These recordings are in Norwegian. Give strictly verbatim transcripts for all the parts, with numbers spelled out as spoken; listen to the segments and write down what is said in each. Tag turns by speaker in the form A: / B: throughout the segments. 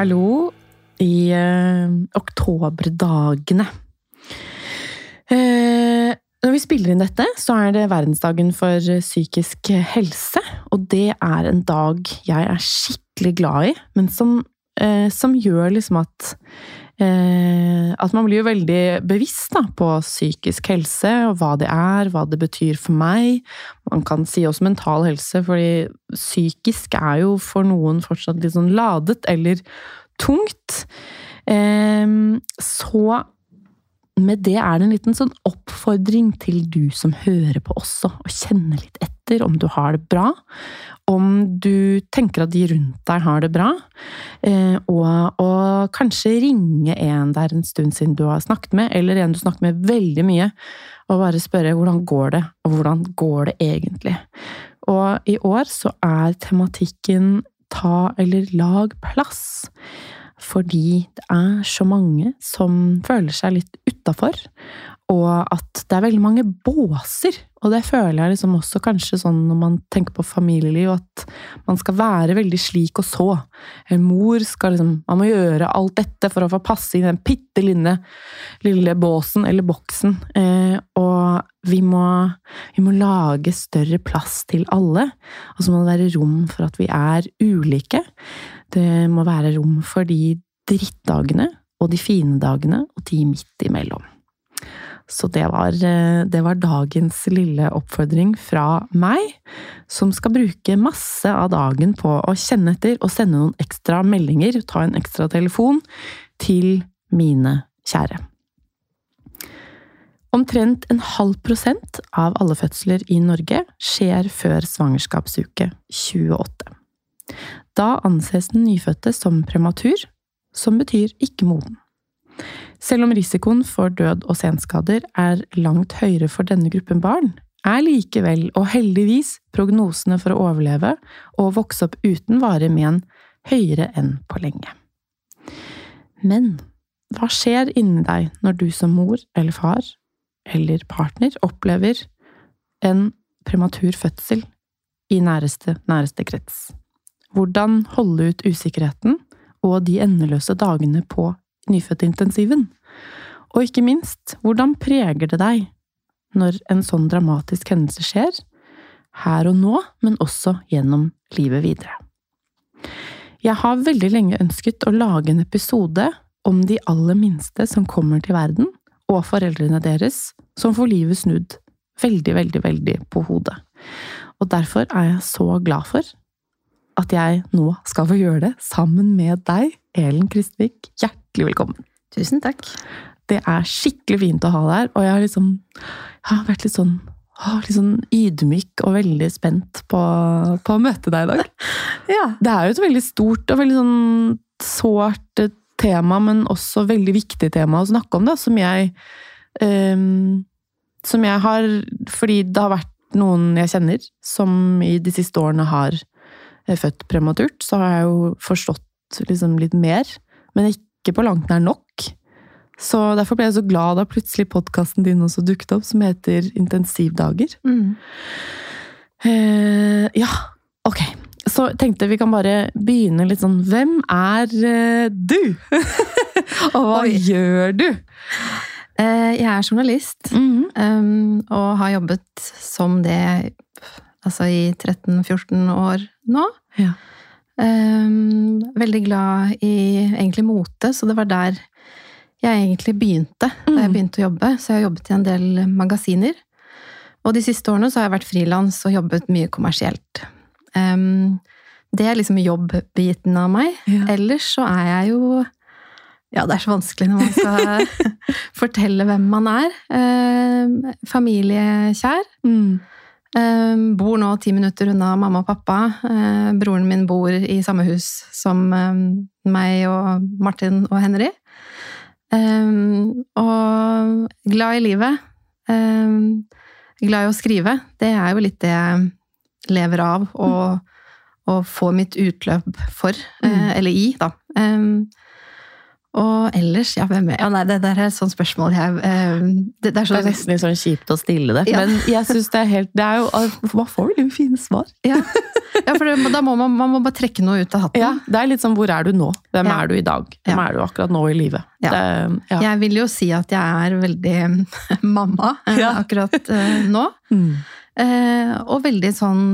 A: hallo i eh, oktoberdagene. Eh, når vi spiller inn dette, så er det verdensdagen for psykisk helse, og det er en dag jeg er skikkelig glad i, men som, eh, som gjør liksom at Eh, at man blir jo veldig bevisst da, på psykisk helse, og hva det er, hva det betyr for meg. Man kan si også mental helse, fordi psykisk er jo for noen fortsatt litt sånn ladet eller tungt. Eh, så med det er det en liten sånn oppfordring til du som hører på også, og kjenner litt etter om du har det bra, om du tenker at de rundt deg har det bra, og, og kanskje ringe en der en stund siden du har snakket med, eller en du snakker med veldig mye, og bare spørre hvordan går det, og hvordan går det egentlig. Og i år så er tematikken ta eller lag plass, fordi det er så mange som føler seg litt utenfor, og at det er veldig mange båser, og det føler jeg liksom også kanskje sånn når man tenker på familieliv, at man skal være veldig slik og så. En mor skal liksom, man må gjøre alt dette for å få passe i den pitte lille, lille båsen eller boksen, eh, og vi må, vi må lage større plass til alle, og så må det være rom for at vi er ulike. Det må være rom for de drittdagene og de fine dagene og de midt imellom. Så det var, det var dagens lille oppfordring fra meg, som skal bruke masse av dagen på å kjenne etter og sende noen ekstra meldinger, ta en ekstra telefon til mine kjære. Omtrent en halv prosent av alle fødsler i Norge skjer før svangerskapsuke tjueåtte. Da anses den nyfødte som prematur, som betyr ikke moden. Selv om risikoen for død og senskader er langt høyere for denne gruppen barn, er likevel og heldigvis prognosene for å overleve og vokse opp uten varige men høyere enn på lenge. Men hva skjer inni deg når du som mor eller far eller partner opplever en prematur fødsel i næreste, næreste krets? Hvordan holde ut usikkerheten og de endeløse dagene på nyfødtintensiven? Og ikke minst, hvordan preger det deg når en sånn dramatisk hendelse skjer, her og nå, men også gjennom livet videre? Jeg har veldig lenge ønsket å lage en episode om de aller minste som kommer til verden, og foreldrene deres, som får livet snudd veldig, veldig, veldig på hodet. Og derfor er jeg så glad for at jeg nå skal få gjøre det sammen med deg, Ellen Kristvik. Hjertelig velkommen.
B: Tusen takk.
A: Det er skikkelig fint å ha deg her, og jeg har liksom jeg har vært litt sånn, litt sånn ydmyk og veldig spent på, på å møte deg i dag.
B: Ja.
A: Det er jo et veldig stort og veldig sånn sårt tema, men også veldig viktig tema å snakke om, da, som jeg um, som jeg har, fordi det har vært noen jeg kjenner som i de siste årene har født prematurt, så har jeg jo forstått liksom litt mer, men ikke på langt nær nok. Så derfor ble jeg så glad da plutselig podcasten din også dukket opp, som heter Intensivdager.
B: Mm.
A: Eh, ja, ok. Så tenkte vi kan bare begynne litt sånn, hvem er eh, du? Og hva Oi. Gjør du?
B: Eh, jeg er journalist,
A: mm.
B: um, og har jobbet som det altså i tretten fjorten år nå.
A: Ja.
B: Um, veldig glad i egentlig mote, så det var der jeg egentlig begynte, da jeg begynte å jobbe. Så jeg har jobbet i en del magasiner. Og de siste årene så har jeg vært frilans og jobbet mye kommersielt. Um, det er liksom jobbbiten av meg.
A: Ja.
B: Ellers så er jeg jo ja, det er så vanskelig når man skal fortelle hvem man er. Um, familiekjær.
A: Mm.
B: Um, bor nå ti minutter unna mamma og pappa. Uh, broren min bor i samme hus som um, meg og Martin og Henry. Um, og glad i livet. Um, glad i å skrive. Det er jo litt det jeg lever av og, og får mitt utløp for, mm. uh, eller i, da. Um, Og ellers, ja, hvem er? Ja, nei, det der er et sånt spørsmål jeg... Eh, det, det, er så,
A: det er nesten litt sånn kjipt å stille det, ja. Men jeg synes det er helt... Det er jo... Man får jo litt fine svar.
B: Ja, ja for det, da må man, man må bare trekke noe ut av hatten.
A: Ja, det er litt sånn, hvor er du nå? Hvem
B: ja.
A: er du i dag? Hvem ja. er du akkurat nå i livet?
B: Ja.
A: Det, ja.
B: Jeg vil jo si at jeg er veldig mamma ja. akkurat eh, nå. Mm. Eh, og veldig sånn...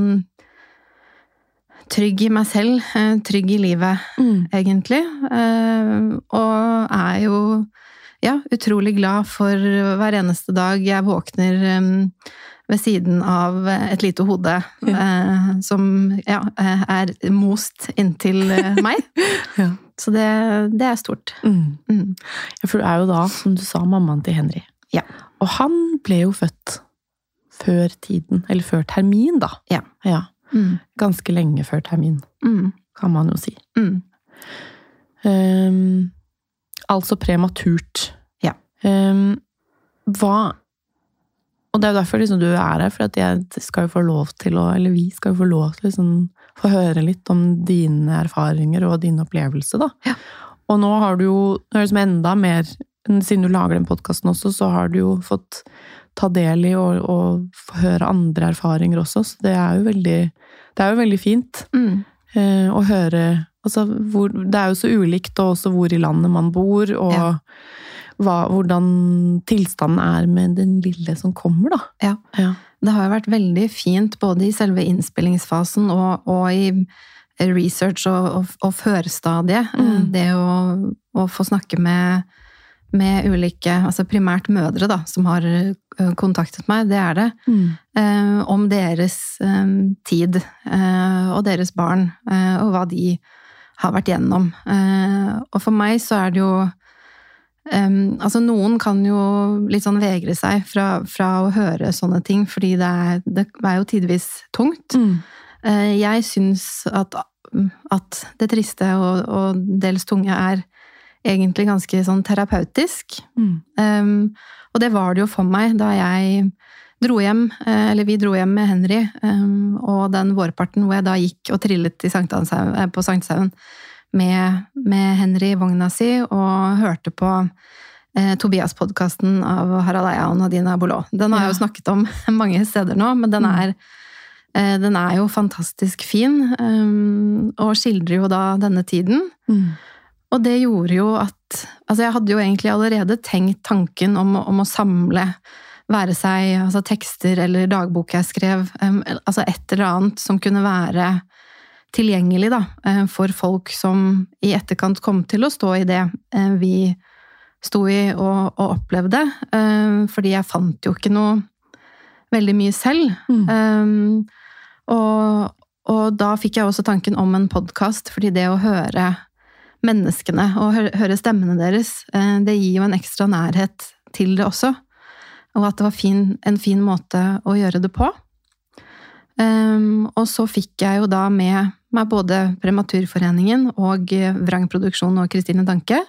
B: trygg i meg selv, trygg i livet, mm. egentlig. Og er jo ja, utrolig glad for hver eneste dag jeg våkner ved siden av et lite hode ja. som ja, er most inntil meg. Ja. Så det, det er stort. Mm.
A: Mm. Ja, for du er jo da, som du sa, mammaen til Henry.
B: Ja.
A: Og han ble jo født før tiden, eller før termin da.
B: Ja.
A: Ja. Mm. Ganske lenge før termin, mm. kan man jo si. Mm. Um, altså prematurt.
B: Ja.
A: Um, hva... Og det er jo derfor liksom du er her, for at jeg skal jo få lov til å, eller vi skal jo få lov til å liksom, få høre litt om dine erfaringer og din opplevelse, da.
B: Ja.
A: Og nå har du jo, nå er det som enda mer, siden du lager den podcasten også, så har du jo fått ta del i og, og få høre andre erfaringer også, så det er jo veldig, det er jo veldig fint
B: mm.
A: eh, å høre, altså hvor, det er jo så ulikt og også hvor i landet man bor, og ja. hva, hvordan tilstanden er med den lille som kommer da.
B: Ja. ja, det har jo vært veldig fint både i selve innspillingsfasen og, og i research og, og, og førstadiet, mm. det å, å få snakke med med ulike, altså primært mødre da, som har kontaktet meg, det er det, mm. eh, om deres eh, tid eh, og deres barn, eh, og hva de har vært gjennom. Eh, og for meg så er det jo, eh, altså noen kan jo litt sånn vegre seg fra, fra å høre sånne ting, fordi det er, det er jo tidvis tungt. Mm. Eh, jeg synes at, at det triste og, og dels tunge er egentlig ganske sånn terapeutisk. Mm. Um, og det var det jo for meg da jeg dro hjem, eller vi dro hjem med Henry, um, og den vårparten hvor jeg da gikk og trillet i Sankthanshaugen, på Sankthanshaugen med, med Henry i vogna si, og hørte på eh, Tobias-podcasten av Harald Eia og Nadina Boulot. Den har jeg jo snakket om mange steder nå, men den er, eh, den er jo fantastisk fin, um, og skildrer jo da denne tiden. Mm. Og det gjorde jo at, altså jeg hadde jo egentlig allerede tenkt tanken om, om å samle, være seg altså tekster eller dagbok jeg skrev, um, altså et eller annet som kunne være tilgjengelig da, for folk som i etterkant kom til å stå i det uh, vi sto i og, og opplevde, uh, fordi jeg fant jo ikke noe veldig mye selv. Mm. Um, og, og da fikk jeg også tanken om en podcast, fordi det å høre menneskene og høre stemmene deres, det gir jo en ekstra nærhet til det også. Og at det var fin, en fin måte å gjøre det på. Um, og så fikk jeg jo da med meg både Prematurforeningen og Vrangproduksjon og Kristine Danke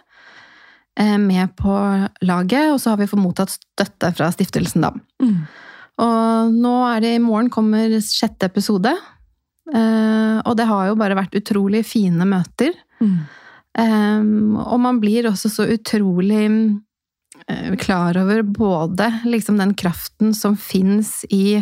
B: med på laget, og så har vi fått mottatt støtte fra Stiftelsen Dam. Mm. Og nå er det i morgen kommer sjette episode, uh, og det har jo bare vært utrolig fine møter. Mm. Um, og man blir også så utrolig uh, klar over både liksom den kraften som finnes i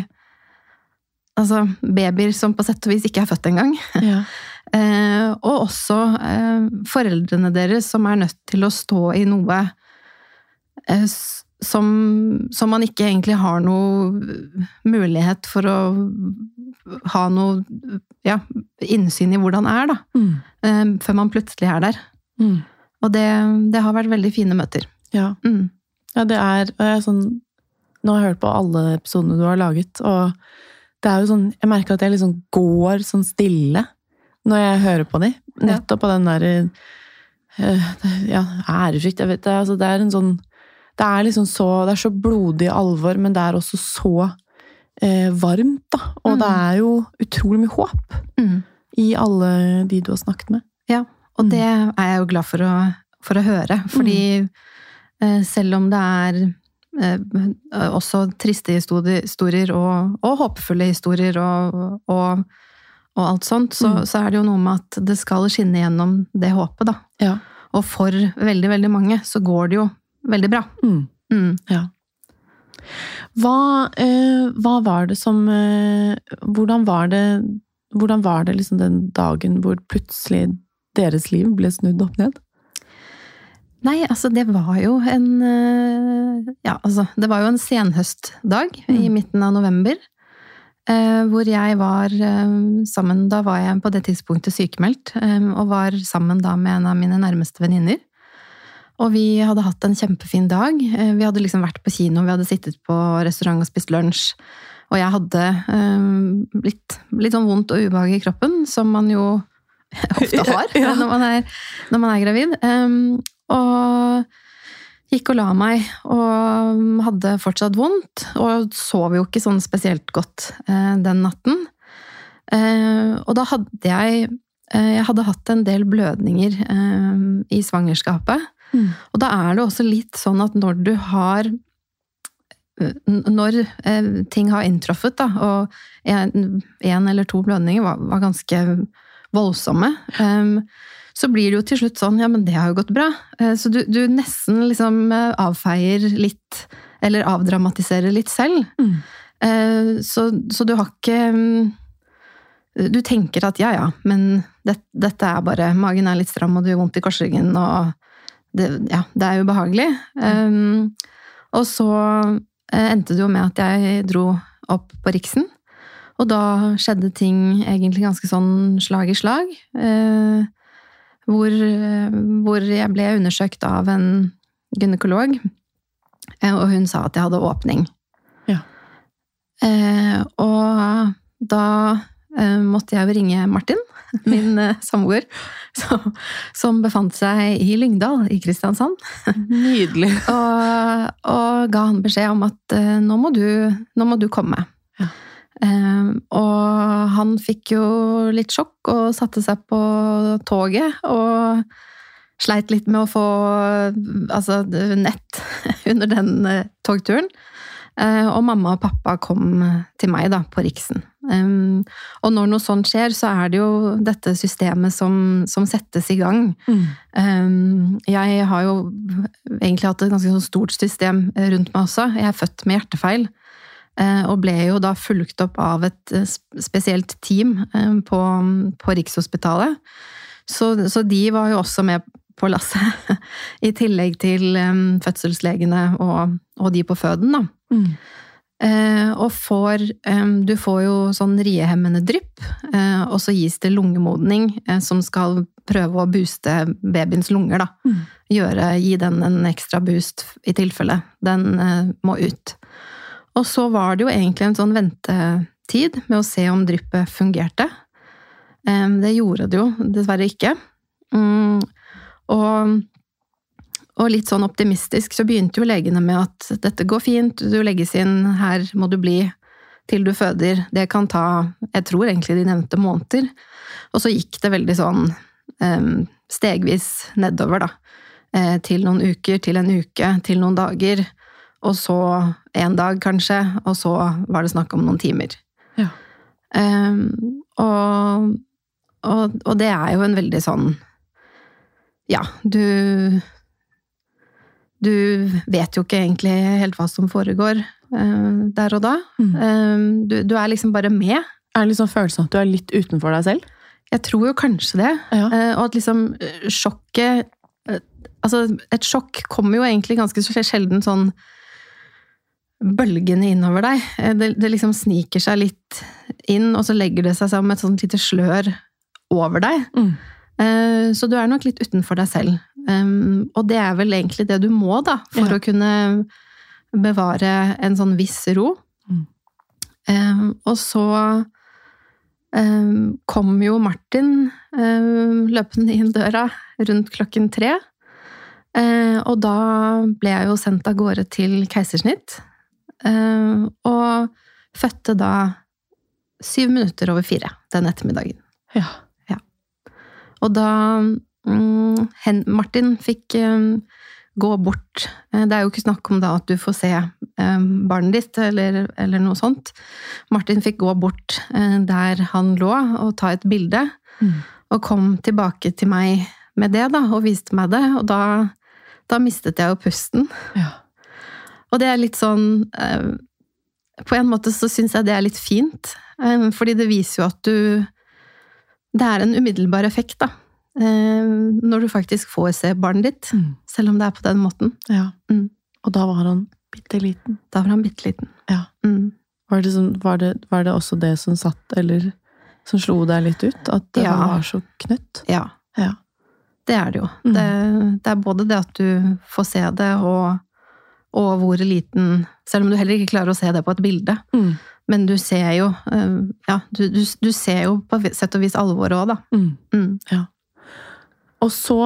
B: altså babyer som på sett og vis ikke er født engang. Ja. uh, og også uh, foreldrene deres som er nødt til å stå i noe uh, som, som man ikke egentlig har noe mulighet for å ha noe ja, innsyn i hvordan det er da, mm. før man plutselig er der. Mm. Og det, det har vært veldig fine møter.
A: Ja, mm. ja det er, og jeg er sånn, nå har jeg hørt på alle episodene du har laget, og det er jo sånn, jeg merker at jeg liksom går sånn stille når jeg hører på de, nettopp på den der, ja, ærefrykt, jeg vet det, altså det er en sånn, det er liksom så, det er så blodig alvor, men det er også så eh, varmt da, og mm. det er jo utrolig mye håp mm. i alle de du har snakket med.
B: Ja, og mm. det er jeg jo glad for å, for å høre, fordi mm. eh, selv om det er eh, også triste historier og, og håpefulle historier og, og, og alt sånt, så, mm. så er det jo noe med at det skal skinne gjennom det håpet da.
A: Ja.
B: Og for veldig, veldig mange så går det jo veldig bra.
A: Mm.
B: Mm.
A: Ja. Hva, eh, hva var det som eh, hvordan var det hvordan var det liksom den dagen hvor plutselig deres liv ble snudd opp ned?
B: Nei, altså det var jo en ja, altså det var jo en senhøstdag mm. i midten av november, eh, hvor jeg var eh, sammen, da var jeg på det tidspunktet sykemeldt, eh, og var sammen da med en av mine nærmeste venninner. Og vi hadde hatt en kjempefin dag. Eh, vi hadde liksom vært på kino, vi hadde sittet på restaurant og spist lunsj, og jeg hadde eh, litt, litt sånn vondt og ubehag i kroppen, som man jo ofte har ja. når, man er, når man er gravid. Um, og gikk og la meg, og hadde fortsatt vondt, og sov jo ikke sånn spesielt godt uh, den natten. Uh, og da hadde jeg, uh, jeg hadde hatt en del blødninger uh, i svangerskapet, mm. og da er det også litt sånn at når du har når uh, ting har inntruffet, da, og en, en eller to blødninger var, var ganske voldsomme, um, så blir det jo til slutt sånn, ja, men det har jo gått bra. Uh, så du, du nesten liksom avfeier litt, eller avdramatiserer litt selv. Mm. Uh, så, så du har ikke um, du tenker at ja, ja, men det, dette er bare, magen er litt stram, og du har vondt i korsryggen, og det, ja, det er jo behagelig. Um, og så uh, endte det jo med at jeg dro opp på Riksen, og da skjedde ting egentlig ganske sånn slag i slag, eh, hvor, hvor jeg ble undersøkt av en gynekolog, eh, og hun sa at jeg hadde åpning.
A: Ja.
B: Eh, og da eh, måtte jeg ringe Martin, min eh, samboer, som, som befant seg i Lyngdal, i Kristiansand.
A: Nydelig.
B: og, og ga han beskjed om at eh, nå, må du, nå må du komme. Ja. Um, og han fikk jo litt sjokk og satte seg på toget og sleit litt med å få altså, nett under den uh, togturen. Uh, og mamma og pappa kom til meg da, på Riksen. Um, og når noe sånt skjer, så er det jo dette systemet som, som settes i gang. Mm. Um, jeg har jo egentlig hatt et ganske sånn stort system rundt meg også. Jeg er født med hjertefeil. Og ble jo da fulgt opp av et spesielt team på, på Rikshospitalet. Så, så de var jo også med på lasset, i tillegg til um, fødselslegene og, og de på føden, da. Mm. Eh, og får, um, du får jo sånn riehemmende drypp, eh, og så gis det lungemodning, eh, som skal prøve å booste babyens lunger, da. Mm. Gjøre, gi den en ekstra boost i tilfelle den eh, må ut. Og så var det jo egentlig en sånn ventetid med å se om dryppet fungerte. Det gjorde det jo dessverre ikke. Og, og litt sånn optimistisk så begynte jo legene med at dette går fint, du legges inn, her må du bli til du føder. Det kan ta, jeg tror egentlig de nevnte måneder. Og så gikk det veldig sånn stegvis nedover da. Til noen uker, til en uke, til noen dager. Og så en dag kanskje, og så var det snakk om noen timer. Ja. Um, og, og, og det er jo en veldig sånn, ja, du, du vet jo ikke egentlig helt hva som foregår uh, der og da. Mm. Um, du, du er liksom bare med.
A: Er det liksom følelsen at du er litt utenfor deg selv?
B: Jeg tror jo kanskje det. Ja. Uh, og at liksom sjokket, uh, altså et sjokk kommer jo egentlig ganske sjelden sånn bølgene innover deg. Det, det liksom sniker seg litt inn, og så legger det seg som et sånt lite slør over deg. Mm. Så du er nok litt utenfor deg selv. Og det er vel egentlig det du må da, for ja. Å kunne bevare en sånn viss ro. Mm. Og så kom jo Martin løpende inn døra rundt klokken tre. Og da ble jeg jo sendt av gårde til keisersnitt. Uh, og fødte da syv minutter over fire den ettermiddagen.
A: Ja.
B: Ja. Og da um, hen, Martin fikk um, gå bort. Uh, det er jo ikke snakk om da at du får se um, barnet ditt, eller, eller noe sånt. Martin fikk gå bort uh, der han lå, og ta et bilde, mm. og kom tilbake til meg med det da, og viste meg det, og da, da mistet jeg jo pusten.
A: Ja.
B: Og det er litt sånn, på en måte så synes jeg det er litt fint, fordi det viser jo at du, det er en umiddelbar effekt da, når du faktisk får se barnet ditt, mm. selv om det er på den måten.
A: Ja,
B: mm.
A: og da var han bitteliten.
B: Da var han bitteliten.
A: Ja.
B: Mm.
A: Var det, sånn, var, det, var det også det som satt, eller som slo deg litt ut? At det
B: ja.
A: var så knøtt?
B: Ja.
A: Ja.
B: Det er det jo.
A: Mm.
B: Det, det er både det at du får se det, og, og hvor liten, selv om du heller ikke klarer å se det på et bilde, mm. men du ser jo, ja, du, du, du ser jo på sett og vis alvoret også da.
A: Mm.
B: Mm.
A: Ja. Og så,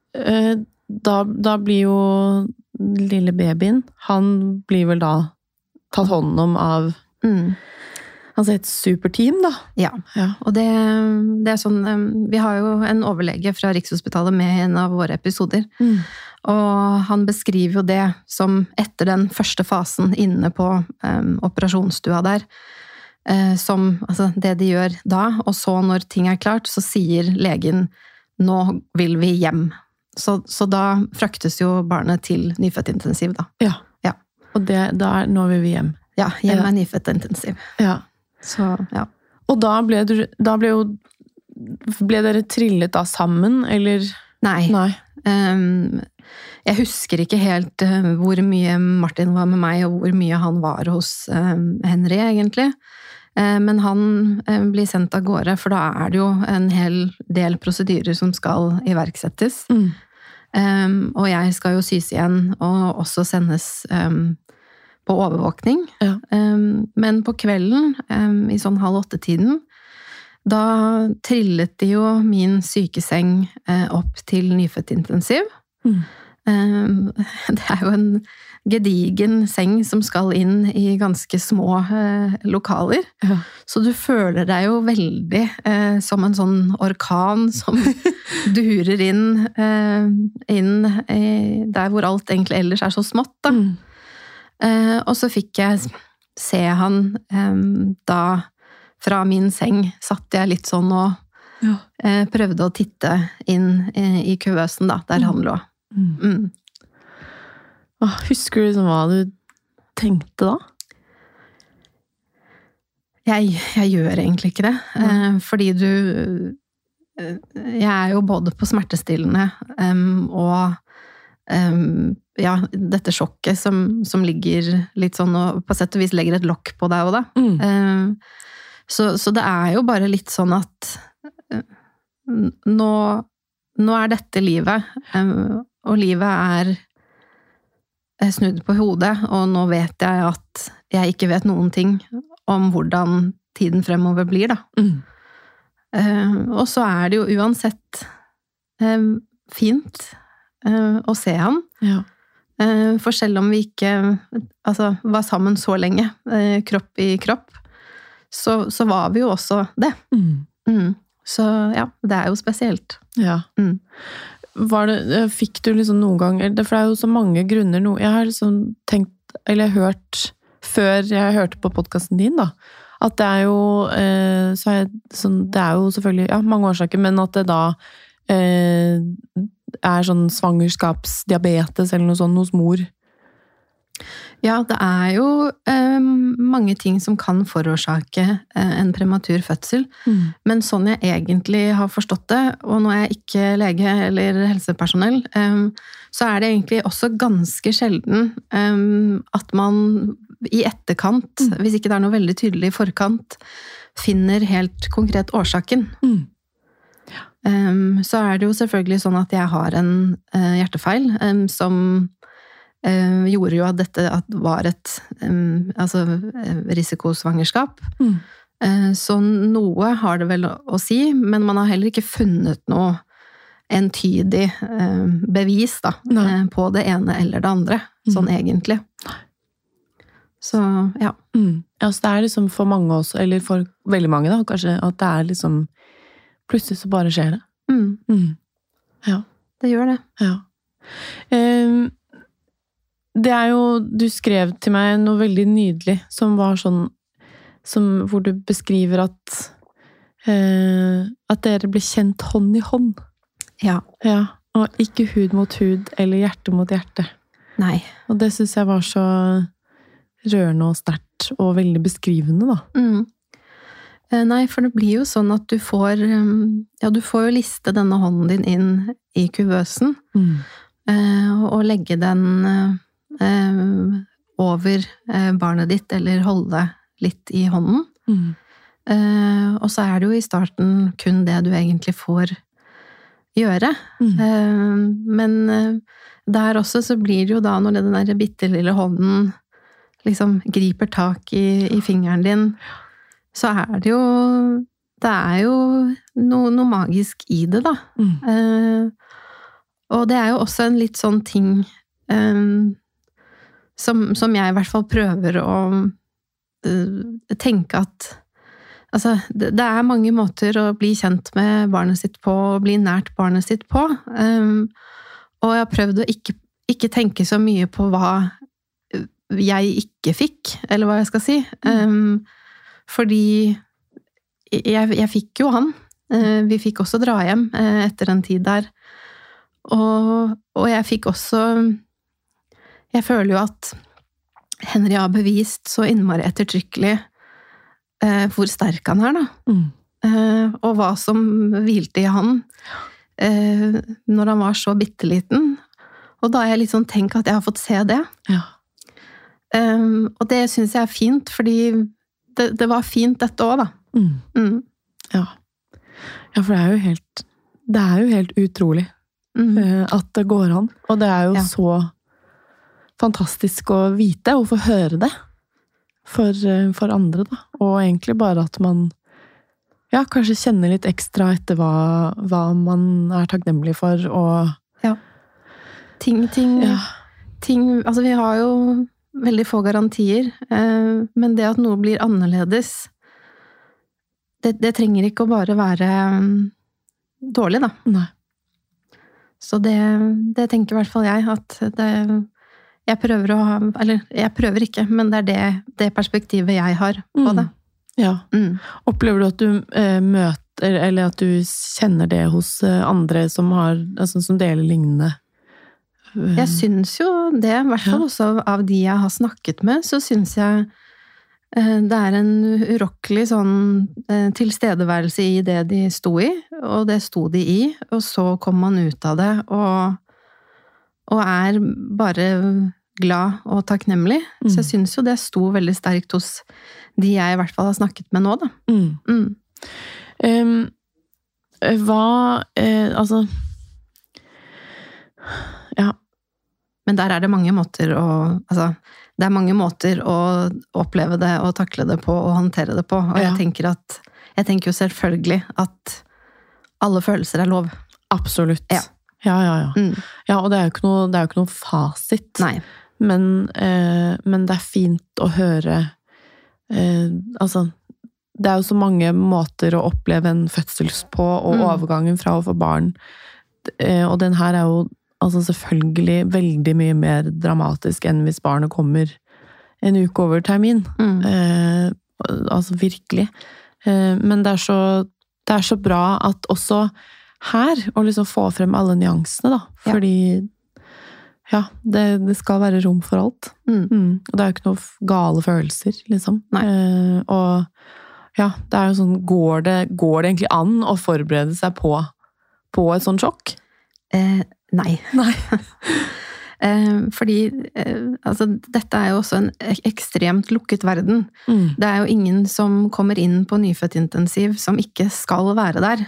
A: da, da blir jo lille babyen, han blir vel da tatt hånd om av mm. altså et superteam da.
B: Ja,
A: ja.
B: Og det, det er sånn, vi har jo en overlege fra Rikshospitalet med i en av våre episoder, mm. og han beskriver jo det som etter den første fasen inne på um, operasjonsstua der, uh, som altså det de gjør da, og så når ting er klart, så sier legen, nå vil vi hjem. Så, så da fraktes jo barnet til nyfødtintensiv da.
A: Ja,
B: ja.
A: Og det, da er, nå vil vi hjem.
B: Ja, hjem
A: ja.
B: er nyfødtintensiv.
A: Ja.
B: Så, ja.
A: Og da ble, du, da ble jo ble dere trillet da sammen, eller?
B: Nei.
A: Nei.
B: Um, jeg husker ikke helt uh, hvor mye Martin var med meg, og hvor mye han var hos um, Henry, egentlig. Uh, men han uh, blir sendt av gårde, for da er det jo en hel del prosedyrer som skal iverksettes. Mm. Um, og jeg skal jo sys igjen, og også sendes um, på overvåkning. Ja. Um, men på kvelden, um, i sånn halv åtte-tiden, da trillet de jo min sykeseng uh, opp til nyfødtintensiv. Mm. Um, det er jo en gedigen seng som skal inn i ganske små uh, lokaler. Ja. Så du føler deg jo veldig uh, som en sånn orkan som durer inn, uh, inn uh, der hvor alt egentlig ellers er så smått da. Mm. Uh, og så fikk jeg se han um, da fra min seng satt jeg litt sånn og ja. uh, prøvde å titte inn uh, i kuvøsen da, der mm. han lå. Mm. Mm.
A: Husker du liksom hva du tenkte da?
B: Jeg, jeg gjør egentlig ikke det, mm. uh, fordi du uh, jeg er jo både på smertestillende um, og um, ja, dette sjokket som, som ligger litt sånn, og på sett og vis legger et lokk på deg også da. Mm. Uh, så, så det er jo bare litt sånn at uh, nå, nå er dette livet, um, og livet er snudd på hodet, og nå vet jeg at jeg ikke vet noen ting om hvordan tiden fremover blir da. Mm. Uh, og så er det jo uansett uh, fint uh, å se han. Ja. For selv om vi ikke altså, var sammen så lenge, kropp i kropp, så, så var vi jo også det. Mm. Mm. Så ja, det er jo spesielt.
A: Ja. Mm. Var det, fikk du liksom noen gang, for det er jo så mange grunner, jeg har liksom tenkt, eller hørt, før jeg hørte på podcasten din da, at det er jo, så er jeg, sånn, det er jo selvfølgelig, ja, mange årsaker, men at det da eh, er sånn svangerskapsdiabetes eller noe sånt hos mor?
B: Ja, det er jo eh, mange ting som kan forårsake eh, en prematur fødsel, mm. men sånn jeg egentlig har forstått det, og nå er jeg ikke lege eller helsepersonell, eh, så er det egentlig også ganske sjelden eh, at man i etterkant, mm. hvis ikke det er noe veldig tydelig i forkant, finner helt konkret årsaken. Mm. Um, så er det jo selvfølgelig sånn at jeg har en uh, hjertefeil um, som uh, gjorde jo at dette at var et um, altså, uh, risikosvangerskap. Mm. Uh, så noe har det vel å, å si, men man har heller ikke funnet noe entydig uh, bevis da, uh, på det ene eller det andre, mm. sånn egentlig. Så, ja.
A: Mm. Ja, så det er liksom for mange også, eller for veldig mange da, kanskje, at det er liksom plutselig så bare skjer det.
B: Mm.
A: Mm. Ja.
B: Det gjør det.
A: Ja. Um, det er jo, du skrev til meg noe veldig nydelig, som var sånn, som, hvor du beskriver at, uh, at dere ble kjent hånd i hånd.
B: Ja.
A: Ja, og ikke hud mot hud, eller hjerte mot hjerte.
B: Nei.
A: Og det synes jeg var så rørende og sterkt, og veldig beskrivende, da.
B: Mm. Nei, for det blir jo sånn at du får, ja, du får jo liste denne hånden din inn i kuvøsen,
A: Mm.
B: og legge den over barnet ditt, eller holde litt i hånden.
A: Mm.
B: Og så er det jo i starten kun det du egentlig får gjøre.
A: Mm.
B: Men der også så blir det jo da, når den der bittelille hånden liksom griper tak i, i fingeren din, så er det jo, det er jo noe, noe magisk i det, da.
A: Mm.
B: Uh, og det er jo også en litt sånn ting um, som, som jeg i hvert fall prøver å uh, tenke at altså, det, det er mange måter å bli kjent med barnet sitt på, og bli nært barnet sitt på. Um, og jeg har prøvd å ikke, ikke tenke så mye på hva jeg ikke fikk, eller hva jeg skal si. Um, fordi jeg, jeg fikk jo han. Vi fikk også dra hjem etter en tid der. Og, og jeg fikk også jeg føler jo at Henry har bevist så innmari ettertrykkelig eh, hvor sterk han er, da.
A: Mm.
B: Eh, og hva som hvilte i han eh, når han var så bitteliten. Og da har jeg litt sånn tenkt at jeg har fått se det.
A: Ja.
B: Eh, og det synes jeg er fint, fordi det, det var fint dette også, da.
A: Mm.
B: Mm.
A: Ja. Ja, for det er jo helt det er jo helt utrolig
B: Mm.
A: eh, at det går an. Og det er jo
B: Ja.
A: så fantastisk å vite, og få høre det for, eh, for andre, da. Og egentlig bare at man ja, kanskje kjenner litt ekstra etter hva, hva man er takknemlig for, og
B: Ja. Ting, ting,
A: ja.
B: ting altså vi har jo veldig få garantier, eh, men det at noe blir annerledes, det, det trenger ikke å bare være um, dårlig, da.
A: Nei.
B: Så det, det tenker i hvert fall jeg, at det, jeg prøver å ha, eller jeg prøver ikke, men det er det, det perspektivet jeg har på det.
A: Mm. Ja.
B: Mm.
A: Opplever du at du eh, møter, eller at du kjenner det hos eh, andre som har, altså, som deler lignende? Eh,
B: Jeg syns jo det, i hvert fall
A: Ja.
B: også av, av de jeg har snakket med, så syns jeg eh, det er en urokkelig sånn eh, tilstedeværelse i det de sto i, og det sto de i, og så kom man ut av det, og, og er bare glad og takknemlig.
A: Mm.
B: Så jeg syns jo det sto veldig sterkt hos de jeg i hvert fall har snakket med nå, da.
A: Mm.
B: Mm.
A: Um, hva eh, altså ja.
B: Men der er det mange måter å altså, det er mange måter å oppleve det og takle det på og håndtere det på. Og
A: Ja.
B: jeg tenker at jeg tenker jo selvfølgelig at alle følelser er lov.
A: Absolutt.
B: Ja.
A: Ja, ja, ja.
B: Mm.
A: Ja, og det er jo ikke noe, det er jo ikke noe fasit.
B: Nei.
A: Men, eh, men det er fint å høre eh, altså, det er jo så mange måter å oppleve en fødsel på, og
B: Mm.
A: overgangen fra å få barn. Eh, og den her er jo altså selvfølgelig veldig mye mer dramatisk enn hvis barnet kommer en uke over termin.
B: Mm.
A: Eh, altså virkelig. Eh, men det er, så, det er så bra at også her, å liksom få frem alle nyansene, da.
B: Ja.
A: Fordi ja, det, det skal være rom for alt.
B: Mm.
A: Mm. Og det er jo ikke noe gale følelser, liksom.
B: Nei.
A: Eh, og ja, det er jo sånn, går det, går det egentlig an å forberede seg på, på et sånt sjokk?
B: Eh, nei.
A: Nei.
B: Eh, fordi eh, altså, dette er jo også en ek- ekstremt lukket verden.
A: Mm.
B: Det er jo ingen som kommer inn på nyfødtintensiv som ikke skal være der.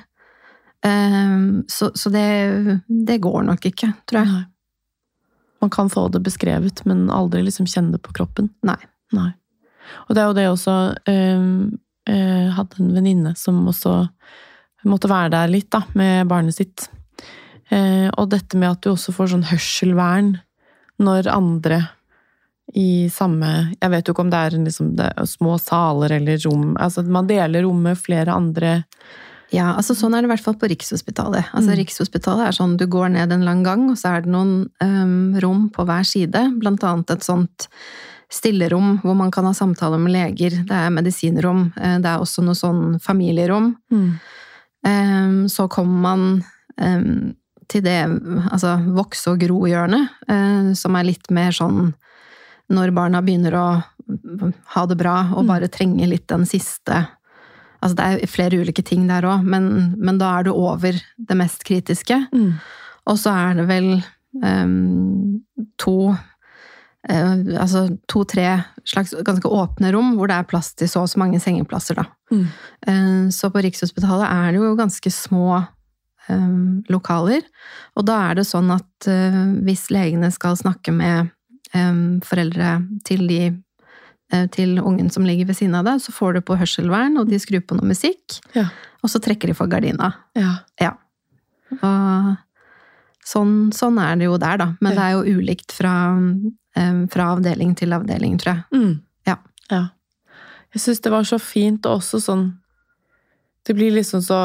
B: Eh, så så det, det går nok ikke, tror jeg.
A: Nei. Man kan få det beskrevet, men aldri liksom kjenne det på kroppen.
B: Nei.
A: Nei. Og det er jo det også, um, jeg hadde en venninne som også måtte være der litt da, med barnet sitt. Eh, og dette med at du også får sånn hørselvern når andre i samme, jeg vet jo ikke om det er, liksom, det er små saler eller rom, altså man deler rom med flere andre.
B: Ja, altså sånn er det i hvert fall på Rikshospitalet. Altså
A: Mm.
B: Rikshospitalet er sånn, du går ned en lang gang, og så er det noen um, rom på hver side, blant annet et sånt stillerom hvor man kan ha samtaler med leger, det er medisinrom, eh, det er også noe sånn familierom.
A: Mm.
B: Um, så kommer man um, til det altså, vokse- og gro-hjørnet, eh, som er litt mer sånn når barna begynner å ha det bra og bare trenger litt den siste. Altså det er flere ulike ting der også, men, men da er du over det mest kritiske. Mm. Og så er det vel um, to, uh, altså to-tre slags ganske åpne rom, hvor det er plass til så og så mange sengeplasser da. Mm. Uh, så på Rikshospitalet er det jo ganske små um, lokaler, og da er det sånn at uh, hvis legene skal snakke med um, foreldre til de til ungen som ligger ved siden av deg, så får du på hørselvern, og de skrur på noe musikk, ja. Og så trekker de for gardina. Ja. Ja. Og sånn, sånn er det jo der, da. Men ja. Det er jo ulikt fra, um, fra avdeling til avdeling, tror jeg. Mm. Ja.
A: Ja. Jeg synes det var så fint, og også sånn, det blir liksom så,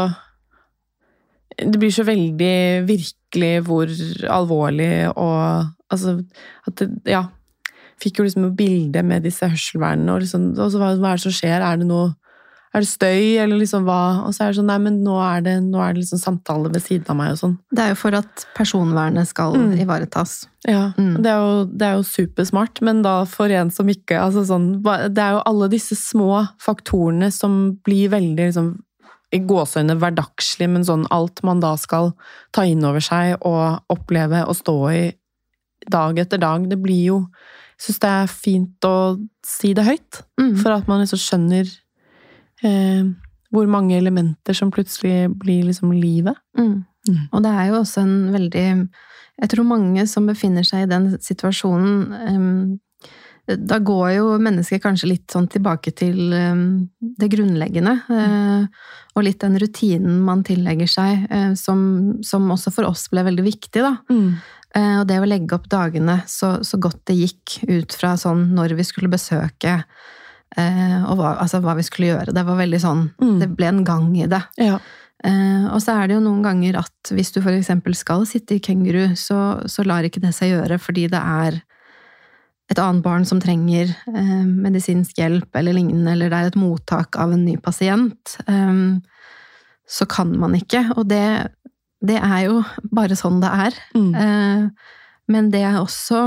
A: det blir så veldig virkelig hvor alvorlig, og altså, at det, ja, fikk jo liksom et bilde med disse hørselvernene, og liksom, og så hva, hva er det som skjer? Er det noe, er det støy, eller liksom hva? Og så er det sånn, nei, men nå er det, nå er det liksom samtale ved siden av meg og sånn.
B: Det er jo for at personvernet skal mm. ivaretas.
A: Ja, mm. det, er jo, det er jo supersmart, men da for en som ikke, altså sånn, det er jo alle disse små faktorene som blir veldig liksom, i gåsøyne hverdagslig, men sånn alt man da skal ta inn over seg og oppleve og stå i dag etter dag, det blir jo jeg synes det er fint å si det høyt, mm. for at man liksom skjønner eh, hvor mange elementer som plutselig blir liksom livet.
B: Mm. Mm. Og det er jo også en veldig, jeg tror mange som befinner seg i den situasjonen, eh, da går jo mennesket kanskje litt sånn tilbake til eh, det grunnleggende, eh, og litt den rutinen man tillegger seg, eh, som, som også for oss ble veldig viktig da. Mm. Og det å legge opp dagene så, så godt det gikk ut fra sånn når vi skulle besøke, eh, og hva, altså hva vi skulle gjøre. Det var veldig sånn, mm. det ble en gang i det. Ja. Eh, og så er det jo noen ganger at hvis du for eksempel skal sitte i kenguru, så, så lar ikke det seg gjøre, fordi det er et annet barn som trenger eh, medisinsk hjelp eller lignende, eller det er et mottak av en ny pasient. Eh, så kan man ikke, og det Det er jo bare sånn det er. Mm. Eh, men det er også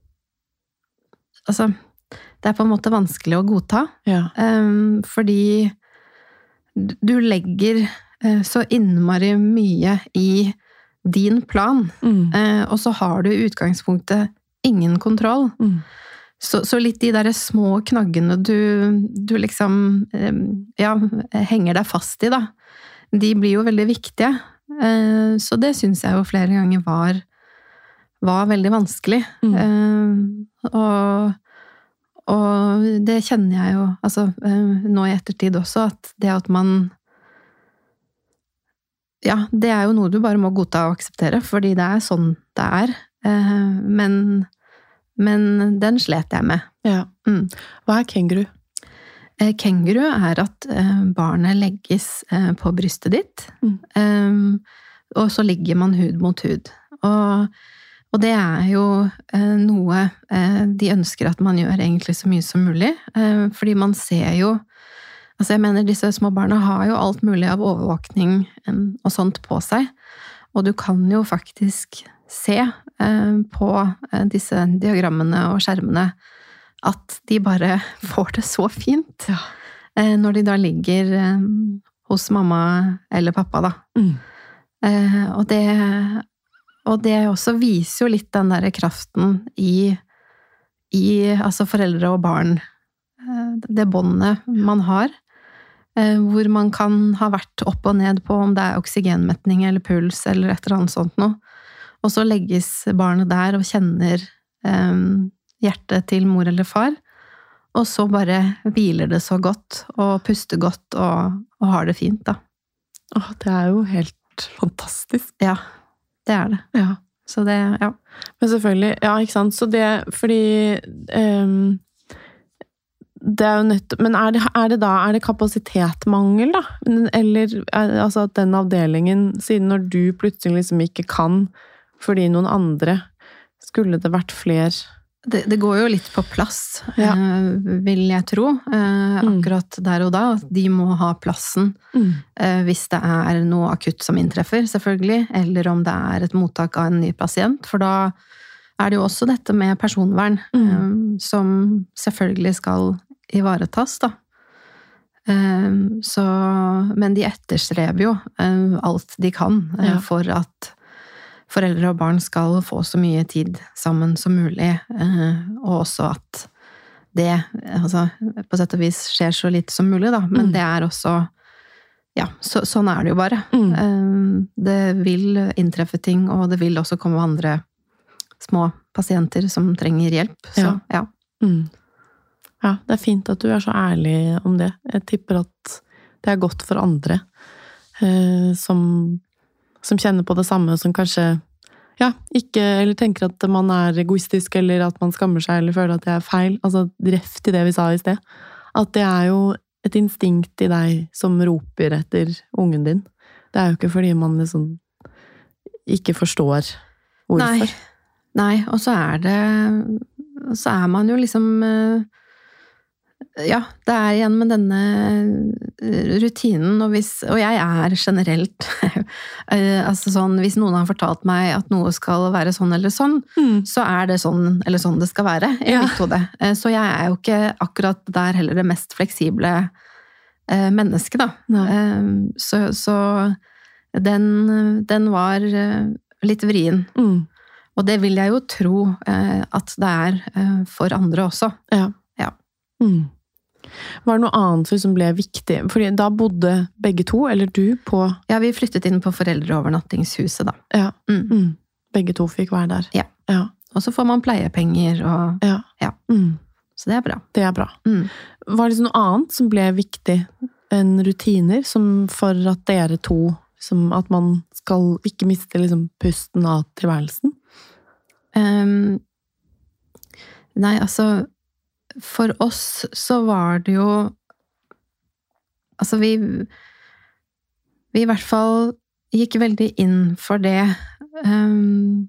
B: altså, det er på en måte vanskelig å godta. Ja. Eh, fordi du legger eh, så innmari mye i din plan, mm. eh, og så har du i utgangspunktet ingen kontroll. Mm. Så, så litt de der små knaggene du, du liksom eh, ja, henger deg fast i, da. De blir jo veldig viktige. Så det synes jeg jo flere ganger var, var veldig vanskelig. Mm. Og, og det kjenner jeg jo altså, nå i ettertid også, at det at man ja, det er jo noe du bare må godta og akseptere, fordi det er sånn det er. Men, men den slet jeg med.
A: Ja. Mm. Hva er kenguru?
B: Kenguru er at barnet legges på brystet ditt, mm. og så ligger man hud mot hud. Og, og det er jo noe de ønsker at man gjør egentlig så mye som mulig, fordi man ser jo, altså jeg mener disse små barna har jo alt mulig av overvåkning og sånt på seg, og du kan jo faktisk se på disse diagrammene og skjermene at de bare får det så fint. Ja. Når de da ligger hos mamma eller pappa, da. Mm. Og, det, og det også viser jo litt den der kraften i, i altså foreldre og barn. Det båndet man har, hvor man kan ha vært opp og ned på om det er oksygenmetning eller puls eller et eller annet sånt noe. Og så legges barnet der og kjenner um, hjertet til mor eller far, og så bare hviler det så godt, og puster godt, og, og har det fint, da.
A: Åh, det er jo helt fantastisk.
B: Ja, det er det. Ja. Så det, ja.
A: Men selvfølgelig, ja, ikke sant, så det, fordi um, det er jo nødt, men er det, er det da, er det kapasitetmangel da? Eller, er, altså at den avdelingen, siden når du plutselig liksom ikke kan, fordi noen andre, skulle det vært flere
B: det, det går jo litt på plass,
A: Ja.
B: eh, vil jeg tro, eh, akkurat der og da. De må ha plassen
A: Mm.
B: eh, hvis det er noe akutt som inntreffer, selvfølgelig, eller om det er et mottak av en ny pasient, for da er det jo også dette med personvern,
A: Mm.
B: eh, som selvfølgelig skal ivaretas, da. Eh, så, men de etterstreber jo eh, alt de kan eh,
A: Ja.
B: for at foreldre og barn skal få så mye tid sammen som mulig, eh, og også at det, altså, på sett og vis skjer så lite som mulig, da, men
A: Mm.
B: det er også, ja, så, sånn er det jo bare.
A: Mm.
B: Eh, det vil inntreffe ting, og det vil også komme andre små pasienter som trenger hjelp, så
A: Ja.
B: ja.
A: Mm. Ja, det er fint at du er så ærlig om det. Jeg tipper at det er godt for andre eh, som, som kjenner på det samme, som kanskje ja, ikke, eller tenker at man er egoistisk, eller at man skammer seg, eller føler at det er feil. Altså, ref til det vi sa i sted. At det er jo et instinkt i deg som roper etter ungen din. Det er jo ikke fordi man liksom ikke forstår hvorfor.
B: Nei, Nei, og så er det, så er man jo liksom, eh, ja, det er igjen med denne rutinen, og, hvis, og jeg er generelt, eh, altså sånn, hvis noen har fortalt meg at noe skal være sånn eller sånn,
A: Mm.
B: så er det sånn eller sånn det skal være, i
A: Ja.
B: mitt hode. Eh, Så jeg er jo ikke akkurat der heller det mest fleksible eh, mennesket, da.
A: Nei.
B: Eh, Så, så den, den var eh, litt vrien.
A: Mm.
B: Og det vil jeg jo tro eh, at det er eh, for andre også.
A: Ja.
B: Ja.
A: Mm. Var det noe annet som ble viktig? Fordi da bodde begge to, eller du, på
B: Ja, vi flyttet inn på foreldreovernattingshuset, da.
A: Ja.
B: Mm.
A: Mm. Begge to fikk være der.
B: Ja.
A: Ja.
B: Og så får man pleiepenger, og
A: Ja.
B: Ja.
A: Mm.
B: så det er bra.
A: Det er bra.
B: Mm.
A: Var det noe annet som ble viktig enn rutiner, som for at dere to, som at man skal ikke miste liksom pusten av tilværelsen?
B: Um, nei, altså, for oss så var det jo, altså vi, vi i hvert fall gikk veldig inn for det, um,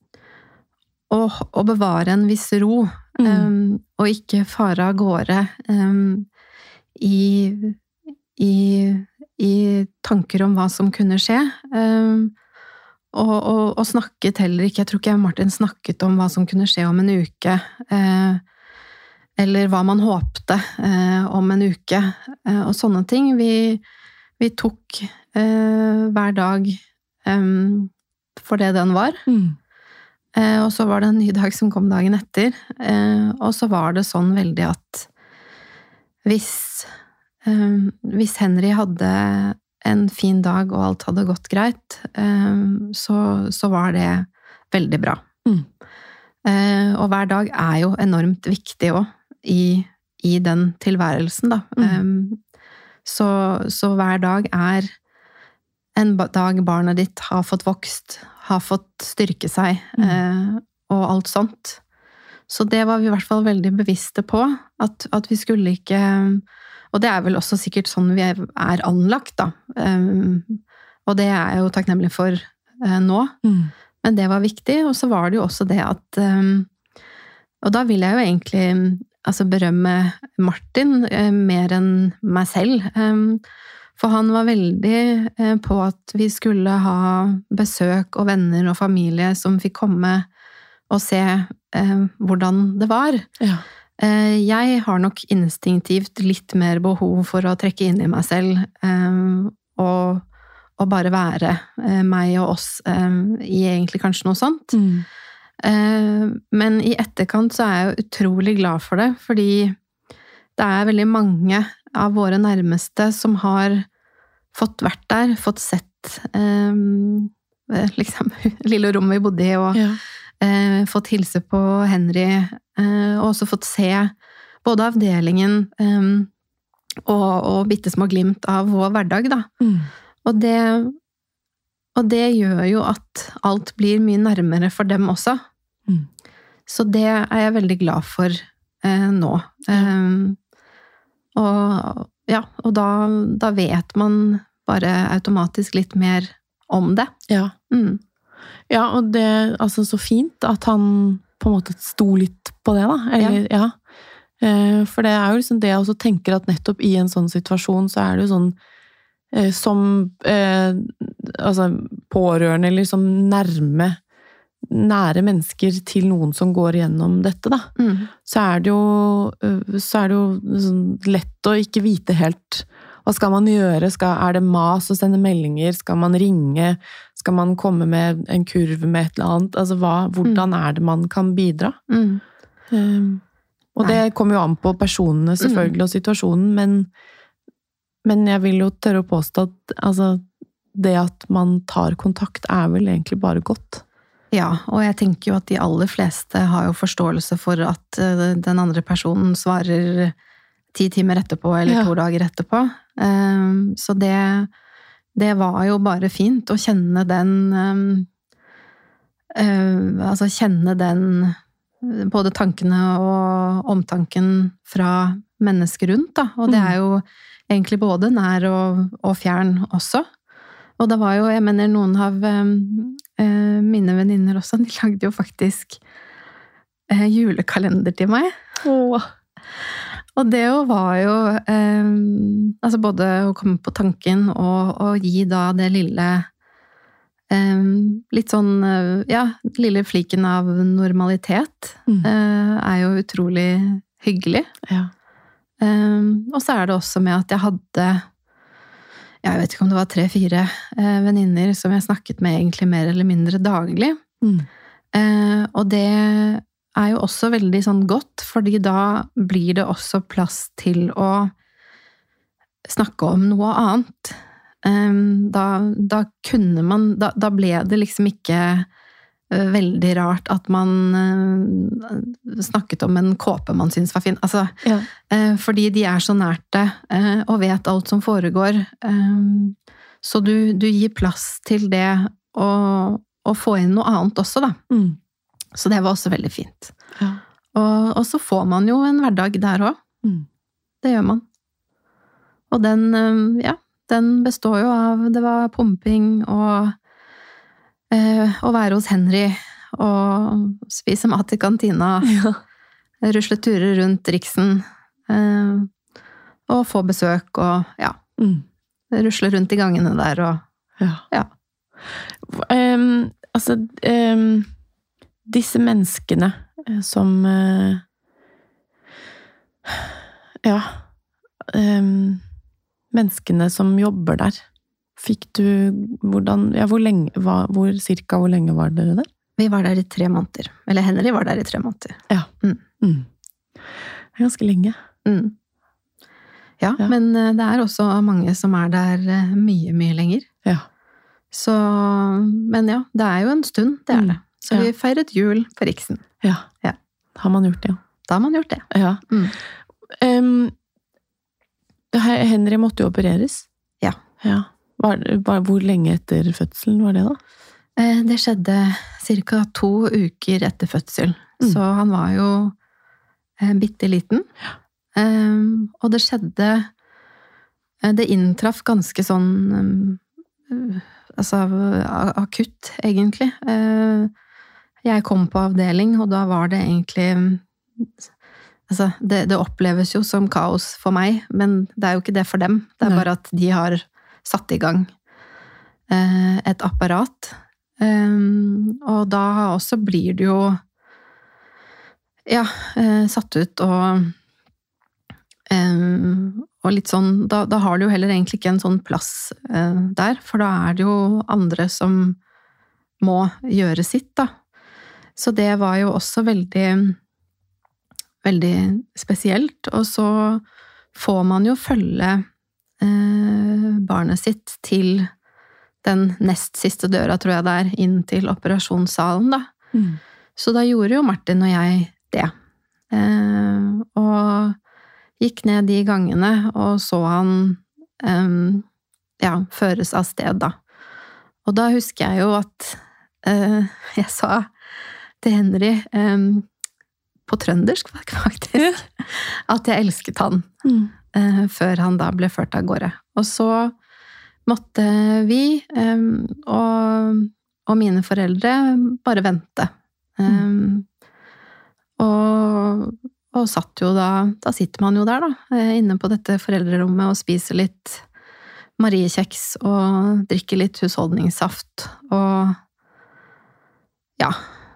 B: å, å bevare en viss ro,
A: Mm.
B: um, og ikke fare av gårde um, i, i, i tanker om hva som kunne skje. Um, og, og, og snakket heller ikke, jeg tror ikke jeg og Martin snakket om hva som kunne skje om en uke, eh, eller hva man håpte eh, om en uke, eh, og sånne ting. Vi, vi tok eh, hver dag eh, for det den var.
A: Mm.
B: Eh, og så var det en ny dag som kom dagen etter, eh, og så var det sånn veldig at hvis, eh, hvis Henry hadde en fin dag og alt hadde gått greit, eh, så, så var det veldig bra.
A: Mm.
B: Eh, og hver dag er jo enormt viktig også i, i den tilværelsen, da.
A: Mm.
B: Eh, så, så hver dag er en dag barnet ditt har fått vokst, har fått styrke seg,
A: Mm.
B: eh, og alt sånt. Så det var vi i hvert fall veldig bevisste på, at, at vi skulle ikke, og det er vel også sikkert sånn vi er, er anlagt, da. Um, og det er jeg jo takknemlig for uh, nå.
A: Mm.
B: Men det var viktig, og så var det jo også det at um, og da vil jeg jo egentlig altså berømme Martin uh, mer enn meg selv. Um, for han var veldig uh, på at vi skulle ha besøk og venner og familie som fikk komme og se uh, hvordan det var.
A: Ja.
B: Jeg har nok instinktivt litt mer behov for å trekke inn i meg selv og, og bare være meg og oss i egentlig kanskje noe sånt.
A: Mm.
B: Men i etterkant så er jeg jo utrolig glad for det, fordi det er veldig mange av våre nærmeste som har fått vært der, fått sett liksom lille rommet vi bodde i, og
A: Ja.
B: Eh, fått hilse på Henry, eh, og også fått se både avdelingen eh, og, og bittesmå glimt av vår hverdag, da.
A: Mm.
B: Og det, og det gjør jo at alt blir mye nærmere for dem også.
A: Mm.
B: Så det er jeg veldig glad for eh, nå. Eh, og ja, og da, da vet man bare automatisk litt mer om det.
A: Ja.
B: Mm.
A: Ja, og det er altså så fint at han på en måte sto litt på det, da. Eller, ja. ja. For det er jo liksom det jeg også tenker at nettopp i en sånn situasjon, så er det jo sånn som eh, altså pårørende, eller som nærme nære mennesker til noen som går gjennom dette, da. Mm. Så er det jo, så er det jo sånn lett å ikke vite helt hva skal man gjøre? Skal, er det mas å sende meldinger? Skal man ringe? Skal man komme med en kurv med et eller annet? Altså, hva, hvordan er det man kan bidra? Mm. Um, og Nei. Det kommer jo an på personene selvfølgelig, mm. og situasjonen, men, men jeg vil jo tørre å påstå at altså, det at man tar kontakt er vel egentlig bare godt.
B: Ja, og jeg tenker jo at de aller fleste har jo forståelse for at den andre personen svarer ti timer etterpå, eller ja. to dager etterpå. Så det, det var jo bare fint å kjenne den, altså kjenne den, både tankene og omtanken fra mennesker rundt, da. Og det er jo egentlig både nær og, og fjern også. Og det var jo, jeg mener, noen av eh, mine venninner også, de lagde jo faktisk eh, julekalender til meg. Åh. Og det jo var jo, eh, altså både å komme på tanken og, og gi da det lille, eh, litt sånn, ja, lille fliken av normalitet, mm. eh, er jo utrolig hyggelig. Ja. Eh, og så er det også med at jeg hadde jeg vet ikke om det var tre-fire eh, venninner som jeg snakket med egentlig mer eller mindre daglig. Mm. Eh, og det er jo også veldig sånn godt, fordi da blir det også plass til å snakke om noe annet. Eh, da, da kunne man, da, da ble det liksom ikke eh, veldig rart at man eh, snakket om en kåpe man synes var fin. Altså, ja. eh, fordi de er så nært det, eh, og vet alt som foregår. Eh, så du, du gir plass til det, og, og få inn noe annet også, da. Mm. Så det var også veldig fint. Ja. Og, og så får man jo en hverdag der også. Mm. Det gjør man. Og den, ja, den består jo av, det var pumping og eh, å være hos Henry og spise mat i kantina, ja. rusle turer rundt Riksen, eh, og få besøk og, ja, mm. rusle rundt i gangene der og, ja. ja.
A: Um, altså, um disse menneskene som ja um, menneskene som jobber der, fikk du hvordan, ja, hvor lenge, hva, hvor, cirka hvor lenge var dere der?
B: Vi var der i tre måneder, eller Henry var der i tre måneder.
A: Ja, mm. Mm. Det er ganske lenge. Mm.
B: Ja, ja, men det er også mange som er der mye, mye lenger. Ja. Så, men ja, det er jo en stund, det er det. Så ja. Vi feiret jul på Riksen.
A: Ja. ja. Har man gjort det?
B: Da har man gjort det.
A: Ja. Mm. Um, Henry måtte jo opereres.
B: Ja.
A: ja. Var, var, hvor lenge etter fødselen var det da?
B: Eh, det skjedde cirka to uker etter fødsel. Mm. Så han var jo eh, bitte liten. Ja. Um, og det skjedde eh, det inntraff ganske sånn um, altså akutt, egentlig. Eh, Jeg kom på avdeling, og da var det egentlig altså, det, det oppleves jo som kaos for meg, men det er jo ikke det for dem. Det er Nei. Bare at de har satt i gang eh, et apparat. Um, og da også blir det jo ja, eh, satt ut og um, og litt sånn, da, da har du jo heller egentlig ikke en sånn plass eh, der, for da er det jo andre som må gjøre sitt, da. Så det var jo også veldig, veldig spesielt, og så får man jo følge eh, barnet sitt til den nest siste døra, tror jeg det er, inn til operasjonssalen, da. Mm. Så da gjorde jo Martin og jeg det. Eh, og gikk ned de gangene, og så han eh, ja, føres av sted, da. Og da husker jeg jo at eh, jeg sa til Henry, um, på trøndersk faktisk, at jeg elsket han, mm. uh, før han da ble ført av gårde. Og så måtte vi, um, og, og mine foreldre, bare vente. Um, mm. og satt jo da, da sitter man jo der da, inne på dette foreldrerommet og spiser litt Mariekjeks og drikker litt husholdningssaft og ja,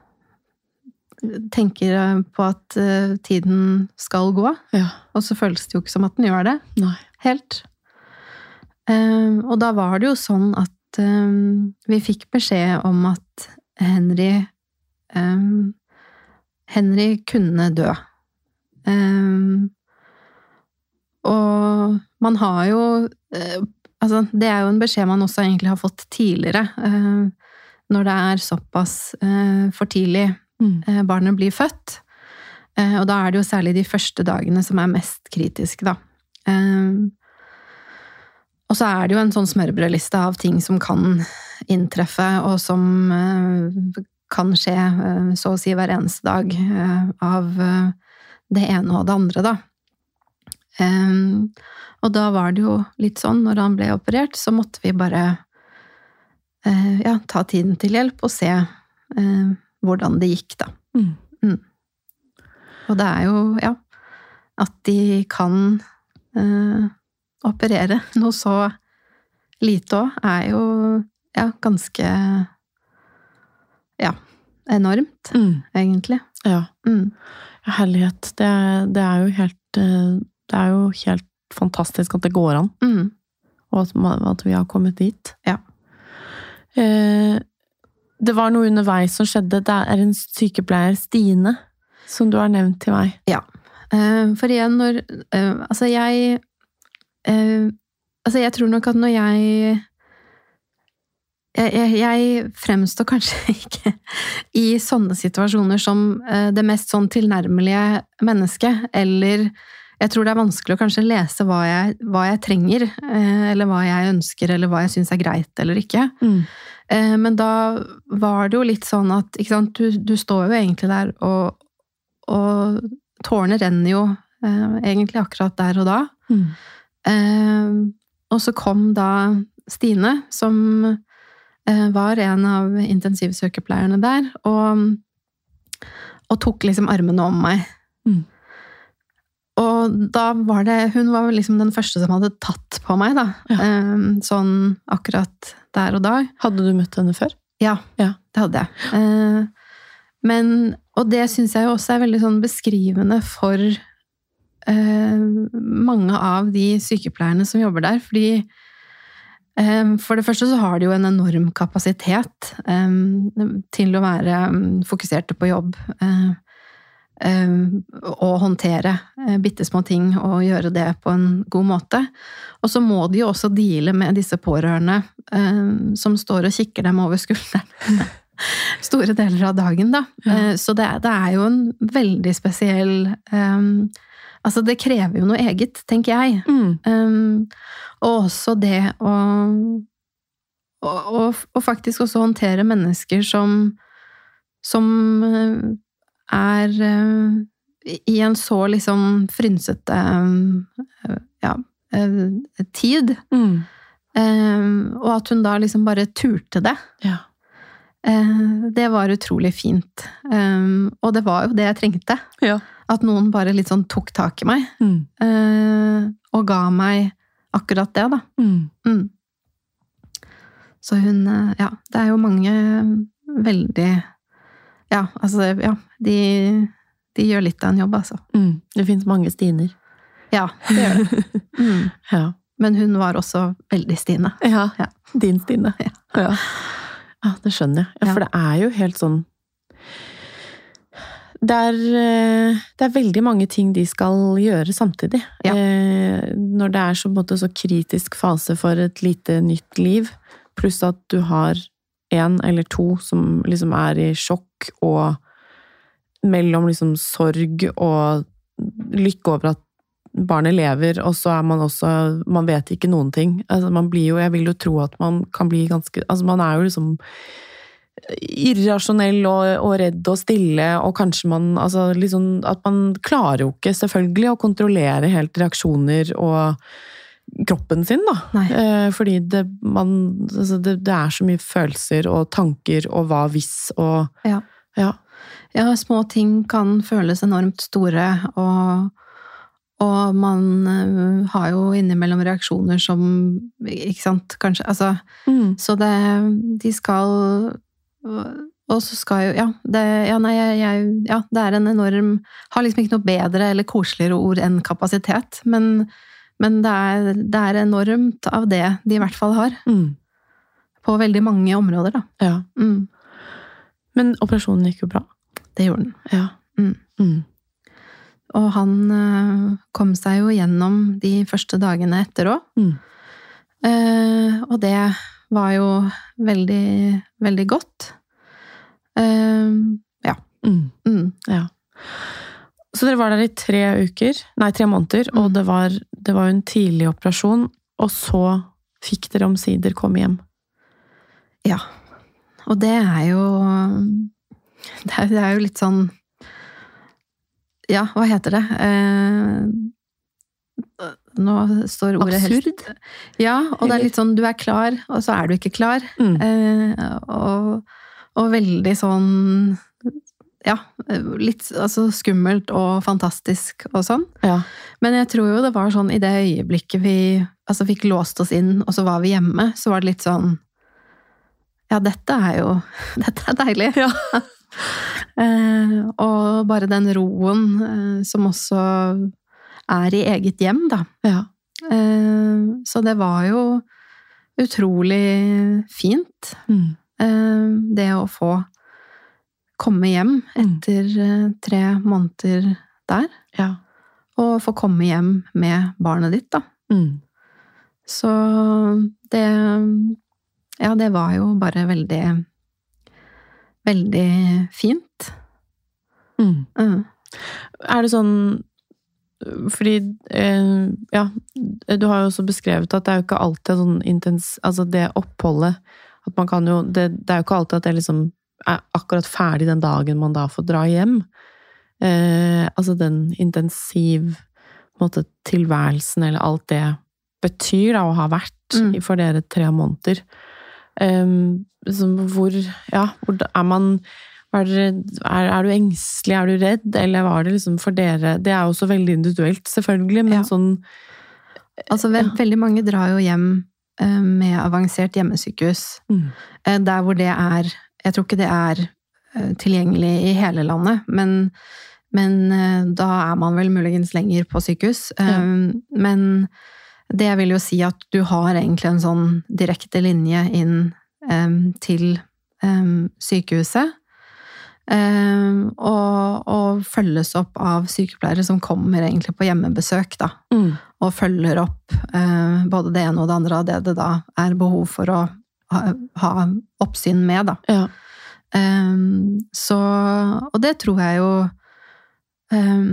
B: tenker på at tiden skal gå,
A: ja.
B: Og så føles det jo ikke som at den gjør det.
A: Nei.
B: Helt. Um, og da var det jo sånn at um, vi fikk beskjed om at Henry um, Henry kunne dø. Um, og man har jo uh, altså det er jo en beskjed man også egentlig har fått tidligere uh, når det er såpass uh, for tidlig mm. uh, barnet blir født. Uh, og da er det jo særlig de første dagene som er mest kritiske da. Um, og så er det jo en sånn smørbrødliste av ting som kan inntreffe og som uh, kan skje uh, så å si hver eneste dag uh, av uh, det ene og det andre da. Um, og da var det jo litt sånn, når han ble operert, så måtte vi bare uh, ja, ta tiden til hjelp og se uh, hvordan det gikk da. Mm. Mm. Og det er jo, ja, at de kan uh, operere noe så lite også, er jo ja, ganske ja, enormt, mm. egentlig.
A: Ja.
B: Mm.
A: Herlighet. Det, det er jo helt det er jo helt fantastisk at det går an.
B: Mm.
A: Og at, at vi har kommet dit.
B: Ja.
A: Eh, det var noe underveis som skjedde. Det er en sykepleier, Stine, som du har nevnt til meg.
B: Ja. Eh, for igjen, når eh, altså jeg eh, altså jeg tror nok at når jeg Jeg, jeg, jeg fremstår kanskje ikke i sånne situasjoner som eh, det mest sånn tilnærmelige mennesket, eller jeg tror det er vanskelig å kanskje lese hva jeg, hva jeg trenger, eh, eller hva jeg ønsker, eller hva jeg synes er greit eller ikke.
A: Mm.
B: Eh, men da var det jo litt sånn at, ikke sant, du, du står jo egentlig der, og, og tårene renner jo eh, egentlig akkurat der og da.
A: Mm.
B: Eh, og så kom da Stine, som var en av intensivsykepleierne der, og, og tok liksom armene om meg.
A: Mm.
B: Og da var det, hun var liksom den første som hadde tatt på meg da,
A: ja.
B: Sånn akkurat der og da.
A: Hadde du møtt henne før?
B: Ja,
A: ja.
B: Det hadde jeg. Men, og det synes jeg jo også er veldig sånn beskrivende for mange av de sykepleierne som jobber der, fordi for det første så har de jo en enorm kapasitet um, til å være um, fokuserte på jobb uh, um, og håndtere uh, bittesmå ting og gjøre det på en god måte. Og så må de jo også deale med disse pårørende um, som står og kikker dem over skulderen store deler av dagen da. Ja. Uh, så det, det er jo en veldig spesiell um, altså det krever jo noe eget, tenker jeg.
A: Mm.
B: Um, og også det å og, og, og faktisk også håndtere mennesker som som er uh, i en så liksom frynsete uh, ja, uh, tid.
A: Mm.
B: Um, og at hun da liksom bare turte det.
A: Ja.
B: Uh, det var utrolig fint. Um, og det var jo det jeg trengte.
A: Ja.
B: At noen bare litt sånn tok tak i meg,
A: mm.
B: uh, og ga meg akkurat det, da.
A: Mm.
B: Mm. Så hun, uh, ja, det er jo mange veldig, ja, altså, ja, de, de gjør litt av en jobb, altså.
A: Mm. Det finnes mange Stiner.
B: Ja, det gjør det. Mm.
A: Ja.
B: Men hun var også veldig Stine.
A: Ja,
B: ja.
A: Din Stine.
B: Ja.
A: Ja. Ja, det skjønner jeg. Ja, for det er jo helt sånn Det er, det er veldig mange ting de skal gjøre samtidig.
B: Ja.
A: Eh, når det er så, på en måte, så kritisk fase for et lite nytt liv, pluss at du har en eller to som liksom er i sjokk og mellom liksom sorg og lykke over at barnet lever, og så er man også, man vet ikke noen ting. Altså, man blir jo, jeg vil jo tro at man kan bli ganske, altså man er jo liksom irrasjonell og, og redd og stille, og kanskje man, altså liksom, at man klarer jo ikke selvfølgelig å kontrollere helt reaksjoner og kroppen sin da. Eh, fordi det, man, altså det, det er så mye følelser og tanker og hva hvis og
B: ja.
A: Ja.
B: Ja, små ting kan føles enormt store, og, og man uh, har jo innimellom reaksjoner som, ikke sant, kanskje, altså, mm. så det, de skal, og så skal jo, ja, det, ja, nei, jeg, ja, det er en enorm, har liksom ikke noe bedre eller koseligere ord enn kapasitet, men, men det, er, det er enormt av det de i hvert fall har. Mm. På veldig mange områder, da.
A: Ja. Mm. Men operasjonen gikk jo bra.
B: Det gjorde den.
A: Ja. Mm.
B: Mm. Og han uh, kom seg jo gjennom de første dagene etter også. Mm. Uh, og det var jo veldig, veldig godt. Uh, ja.
A: Mm. Mm. Ja. Så dere var der i tre uker, nei, tre måneder, mm. og det var, det var jo en tidlig operasjon, og så fikk dere omsider komme hjem.
B: Ja, og det er jo det er, det er jo litt sånn ja, hva heter det? Eh, nå står ordet
A: absurd?
B: Helt, ja, og det er litt sånn du er klar, og så er du ikke klar. Mm. Eh, og, og veldig sånn ja, litt altså, skummelt og fantastisk og sånn. Ja. Men jeg tror jo det var sånn i det øyeblikket vi altså, fikk låst oss inn, og så var vi hjemme, så var det litt sånn ja, dette er jo dette er deilig. Ja. eh, og bare den roen eh, som også er i eget hjem, da. Ja. Eh, så det var jo utrolig fint. Mm. Eh, det å få komme hjem etter mm. tre måneder der. Ja. Og få komme hjem med barnet ditt, da. Mm. Så det ja, det var jo bare veldig, veldig fint.
A: Mm. Mm. Er det sånn, fordi, eh, ja, du har jo også beskrevet at det er jo ikke alltid sånn intens, altså det oppholdet, at man kan jo, det, det er jo ikke alltid at det liksom er akkurat ferdig den dagen man da får dra hjem. Eh, altså den intensiv, på en måte, tilværelsen, eller alt det betyr da, å ha vært mm. for dere tre måneder. Um, hvor, ja, hvor er man er, er, er du engstelig, er du redd, eller var det liksom for dere, det er jo så veldig individuelt selvfølgelig, men ja. Sånn
B: altså ve- ja. Veldig mange drar jo hjem uh, med avansert hjemmesykehus mm. uh, der hvor det er, jeg tror ikke det er uh, tilgjengelig i hele landet, men, men uh, da er man vel muligens lenger på sykehus uh, ja. Men det vil jo si at du har egentlig en sånn direkte linje inn um, til um, sykehuset, um, og, og følges opp av sykepleiere som kommer egentlig på hjemmebesøk, da, mm. og følger opp uh, både det ene og det andre av det det da er behov for å ha, ha oppsyn med, da. Ja. Um, så, og det tror jeg jo um,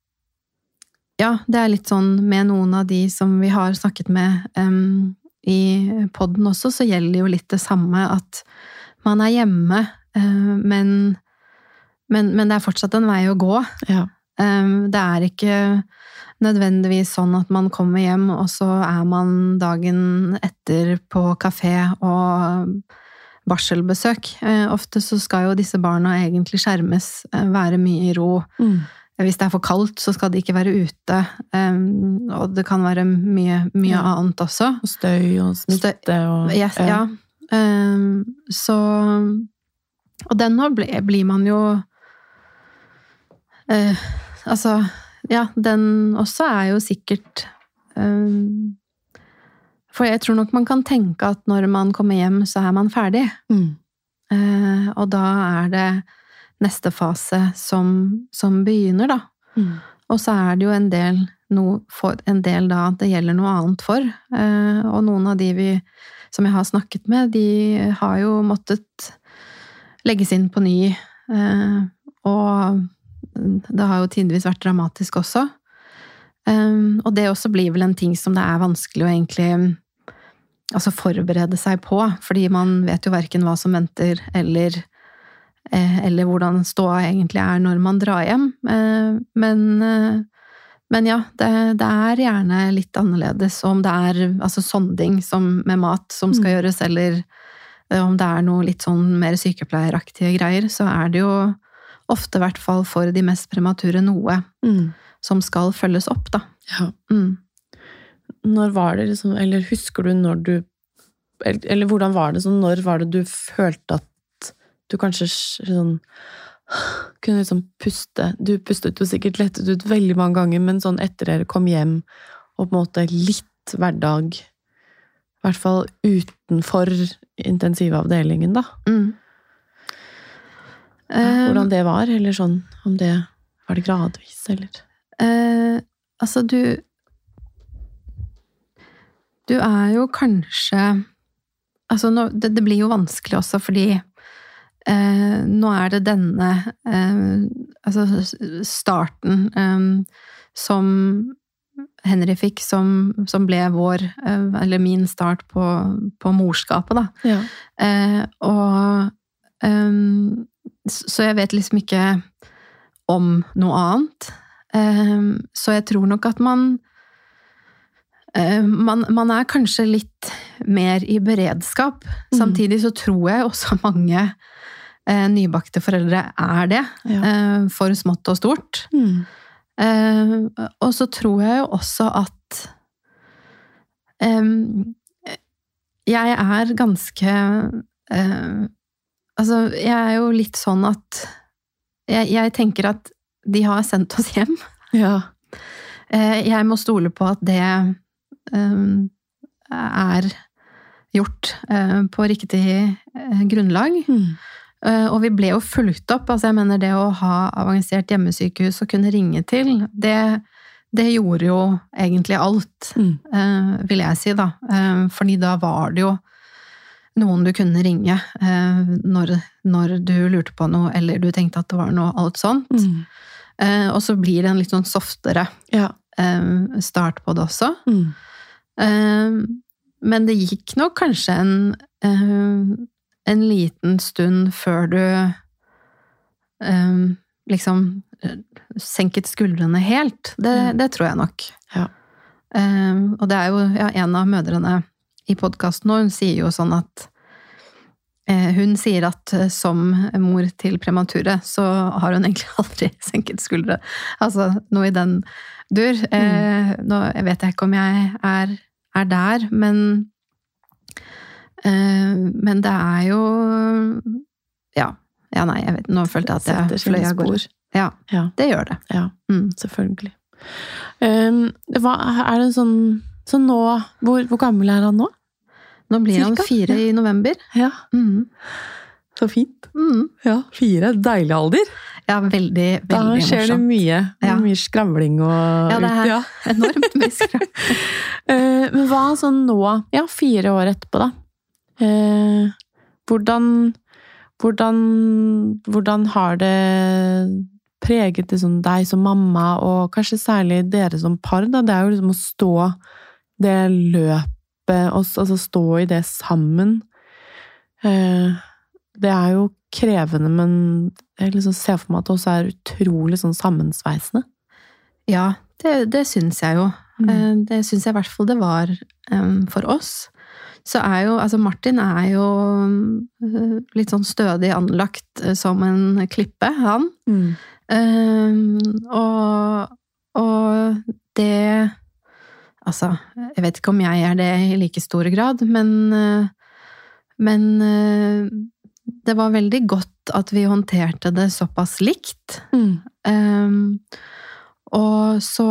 B: ja, det er litt sånn med noen av de som vi har snakket med um, i podden også, så gjelder jo litt det samme, at man er hjemme, uh, men, men, men det er fortsatt en vei å gå. Ja. Um, det er ikke nødvendigvis sånn at man kommer hjem, og så er man dagen etter på kafé og barselbesøk. Uh, ofte så skal jo disse barna egentlig skjermes, uh, være mye i ro. Mm. Hvis det er for kaldt, så skal de ikke være ute, um, og det kan være mye, mye ja. Annet også.
A: Og støy og smitte og...
B: Yes, ja. ja. Um, så... Og den nå blir, blir man jo... Uh, altså, ja, den også er jo sikkert... Um, for jeg tror nok man kan tenke at når man kommer hjem, så er man ferdig. Mm. Uh, og da er det... neste fase som, som begynner, da. Mm. Og så er det jo en del, no, for, en del da det gjelder noe annet for. Eh, og noen av de vi, som jeg har snakket med, de har jo måttet legges inn på ny. Eh, og det har jo tidvis vært dramatisk også. Eh, og det også blir vel en ting som det er vanskelig å egentlig altså forberede seg på, fordi man vet jo hverken hva som venter, eller eller hvordan ståa egentlig er når man drar hjem. Men, men ja, det, det er gjerne litt annerledes, om det er altså sonding som, med mat som skal mm. gjøres, eller om det er noe litt sånn mer sykepleieraktige greier, så er det jo ofte i hvert fall for de mest premature noe
A: Mm.
B: som skal følges opp, da.
A: Ja.
B: Mm.
A: Når var det liksom, eller husker du når du, eller, eller hvordan var det sånn, når var det du følte at du kanskje sånn, kunne liksom puste, du pustet jo sikkert lettet ut veldig mange ganger, men sånn etter dere kom hjem, og på en måte litt hverdag, i hvert fall utenfor intensivavdelingen da.
B: Mm.
A: Hvordan det var, eller sånn, om det var det gradvis, eller?
B: Eh, altså, du Du er jo kanskje altså, nå, det, det blir jo vanskelig også, fordi eh, nå er det denne eh, altså starten eh, som Henry fikk, som, som ble vår, eh, eller min start på, på morskapet, da.
A: Ja.
B: Eh, og eh, så jeg vet liksom ikke om noe annet. Så jeg tror nok at man, man, man er kanskje litt mer i beredskap. Mm. Samtidig så tror jeg også mange nybakte foreldre er det, ja. For smått og stort. Mm. Og så tror jeg jo også at jeg er ganske altså, jeg er jo litt sånn at jeg, jeg tenker at de har sendt oss hjem.
A: Ja.
B: Jeg må stole på at det um, er gjort uh, på riktig uh, grunnlag. Mm. Uh, og vi ble jo fulgt opp. Altså jeg mener det å ha avansert hjemmesykehus og kunne ringe til, det, det gjorde jo egentlig alt, mm. uh, vil jeg si da. Uh, fordi da var det jo noen du kunne ringe uh, når, når du lurte på noe, eller du tenkte at det var noe alt sånt. Mm. Uh, og så blir det en litt sånn softere ja. uh, start på det også. Mm. Uh, men det gikk nok kanskje en, uh, en liten stund før du uh, liksom uh, senket skuldrene helt. Det, mm. det tror jeg nok. Ja. Uh, og det er jo ja, en av mødrene i podcasten, og hun sier jo sånn at hun sier at som mor til premature, så har hun egentlig aldri senket skuldre. Altså, noe i den dur. Mm. Eh, nå jeg vet jeg ikke om jeg er, er der, men, eh, men det er jo ja, ja nei, jeg vet, nå følte jeg at jeg fløy av gårde. Ja, ja, det gjør det.
A: Ja, mm. selvfølgelig. Um, hva, er det sånn, så nå, hvor, hvor gammel er han nå?
B: Nå blir Cirka? Han fire ja. I november.
A: Ja. Mm. Så fint. Mm. Ja, fire. Deilig alder.
B: Ja, veldig, veldig morsomt.
A: Da skjer det mye. Ja. Mye skravling og...
B: Ja, det er ja. Enormt mye skravling.
A: uh, men hva sånn nå, ja, fire år etterpå da, uh, hvordan, hvordan, hvordan har det preget liksom deg som mamma, og kanskje særlig dere som par da, det er jo liksom å stå det løpet, oss, altså stå i det sammen. Det er jo krevende, men jeg liksom ser for meg at det også er utrolig sånn sammensveisende.
B: Ja, det, det syns jeg jo. Mm. Det syns jeg i hvert fall det var um, for oss. Så er jo, altså Martin er jo uh, litt sånn stødig anlagt uh, som en klippe, han. Mm. Um, og, og det altså, jeg vet ikke om jeg er det i like stor grad, men, men det var veldig godt at vi håndterte det såpass likt. Mm. Um, og så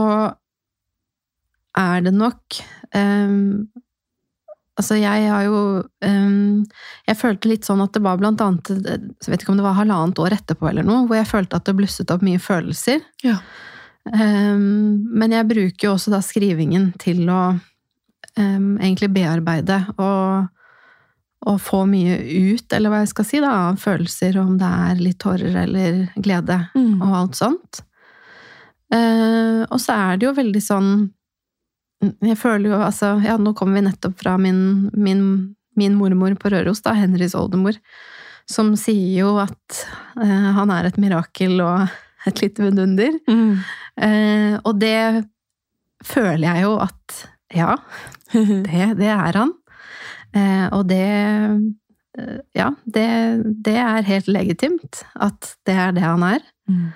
B: er det nok um, altså jeg har jo um, jeg følte litt sånn at det var blant annet, jeg vet ikke om det var halvannet år etterpå eller noe, hvor jeg følte at det blusset opp mye følelser. Ja. Um, men jeg bruker jo også da skrivingen til å um, egentlig bearbeide og, og få mye ut, eller hva jeg skal si da, av følelser, om det er litt tårer eller glede mm. og alt sånt. Uh, og så er det jo veldig sånn, jeg føler jo, altså, ja, nå kommer vi nettopp fra min, min, min mormor på Røros da, Henrys oldemor, som sier jo at uh, han er et mirakel og et lite vidunder. Mm. Eh, og det føler jeg jo at ja, det, det er han. Eh, og det ja, det, det er helt legitimt at det er det han er.
A: Mm.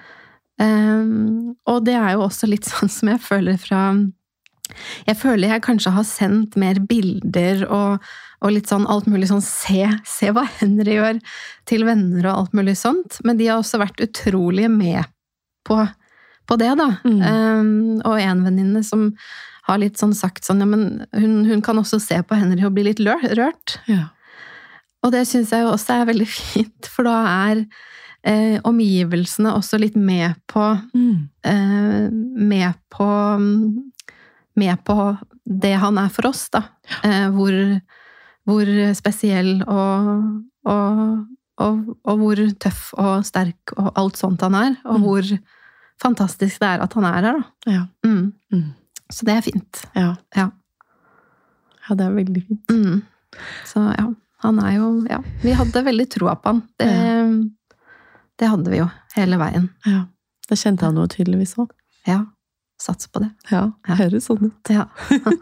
B: Um, og det er jo også litt sånn som jeg føler fra Jeg føler jeg kanskje har sendt mer bilder og, og litt sånn alt mulig sånn se, se hva Henry gjør til venner og alt mulig sånt, men de har også vært utrolig med på, på det da. Mm. Um, og en venninne som har litt sånn sagt sånn, ja, men hun, hun kan også se på Henry og bli litt rørt.
A: Ja.
B: Og det synes jeg jo også er veldig fint, for da er Eh, omgivelsene også litt med på mm. eh, med på med på det han er for oss da eh, hvor, hvor spesiell og, og, og, og hvor tøff og sterk og alt sånt han er, og mm. hvor fantastisk det er at han er her da.
A: Ja.
B: Mm.
A: Mm.
B: Så det er fint.
A: Ja.
B: Ja.
A: Ja, det er veldig fint.
B: Mm. Så ja, han er jo, ja, vi hadde veldig troa på han. Det ja. Det hadde vi jo, hele veien.
A: Ja, det kjente jeg noe tydeligvis også.
B: Ja, sats på det.
A: Ja, det høres sånn ut.
B: Ja.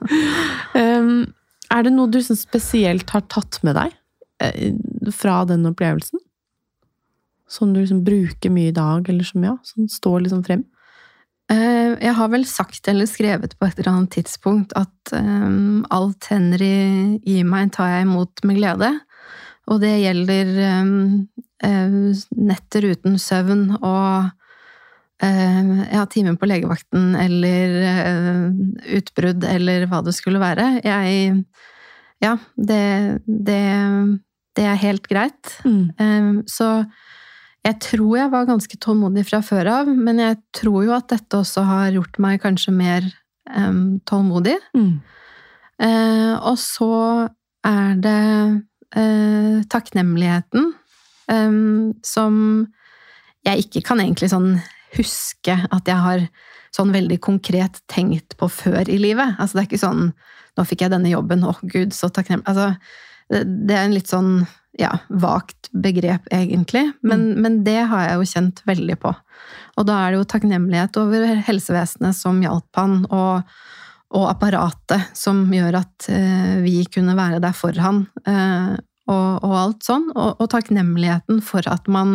A: um, er det noe du som spesielt har tatt med deg eh, fra den opplevelsen? Som du liksom bruker mye i dag, eller som, ja, som står liksom frem?
B: Uh, jeg har vel sagt eller skrevet på et eller annet tidspunkt at um, alt Henry gir meg, tar jeg imot med glede. Og det gjelder um, netter uten søvn og uh, ja, timer på legevakten eller uh, utbrudd eller hva det skulle være. Jeg, ja, det, det, det er helt greit. Mm. Um, så jeg tror jeg var ganske tålmodig fra før av, men jeg tror jo at dette også har gjort meg kanskje mer um, tålmodig. Mm. Uh, og så er det Uh, takknemligheten um, som jeg ikke kan egentlig sånn huske at jeg har sånn veldig konkret tenkt på før i livet. Altså det er ikke sånn, nå fikk jeg denne jobben, åh oh, Gud, så takknemlig. Altså, det, det er en litt sånn, ja, vagt begrep egentlig, men, mm. men det har jeg jo kjent veldig på. Og da er det jo takknemlighet over helsevesenet som hjalp han, og og apparatet som gjør at uh, vi kunne være der for han, uh, og, og alt sånn, og, og takknemligheten for at man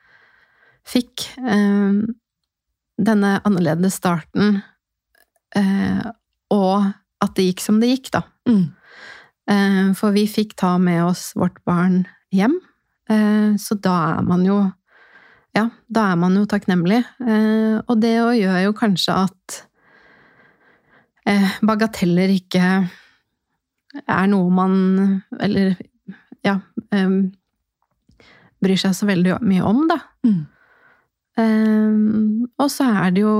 B: fikk uh, denne annerledes starten, uh, og at det gikk som det gikk, da. Mm. Uh, for vi fikk ta med oss vårt barn hjem, uh, så da er man jo, ja, da er man jo takknemlig, uh, og det gjør jo kanskje at bagateller ikke er noe man, eller ja, um, bryr seg så veldig mye om, da. Mm. Um, og så er det jo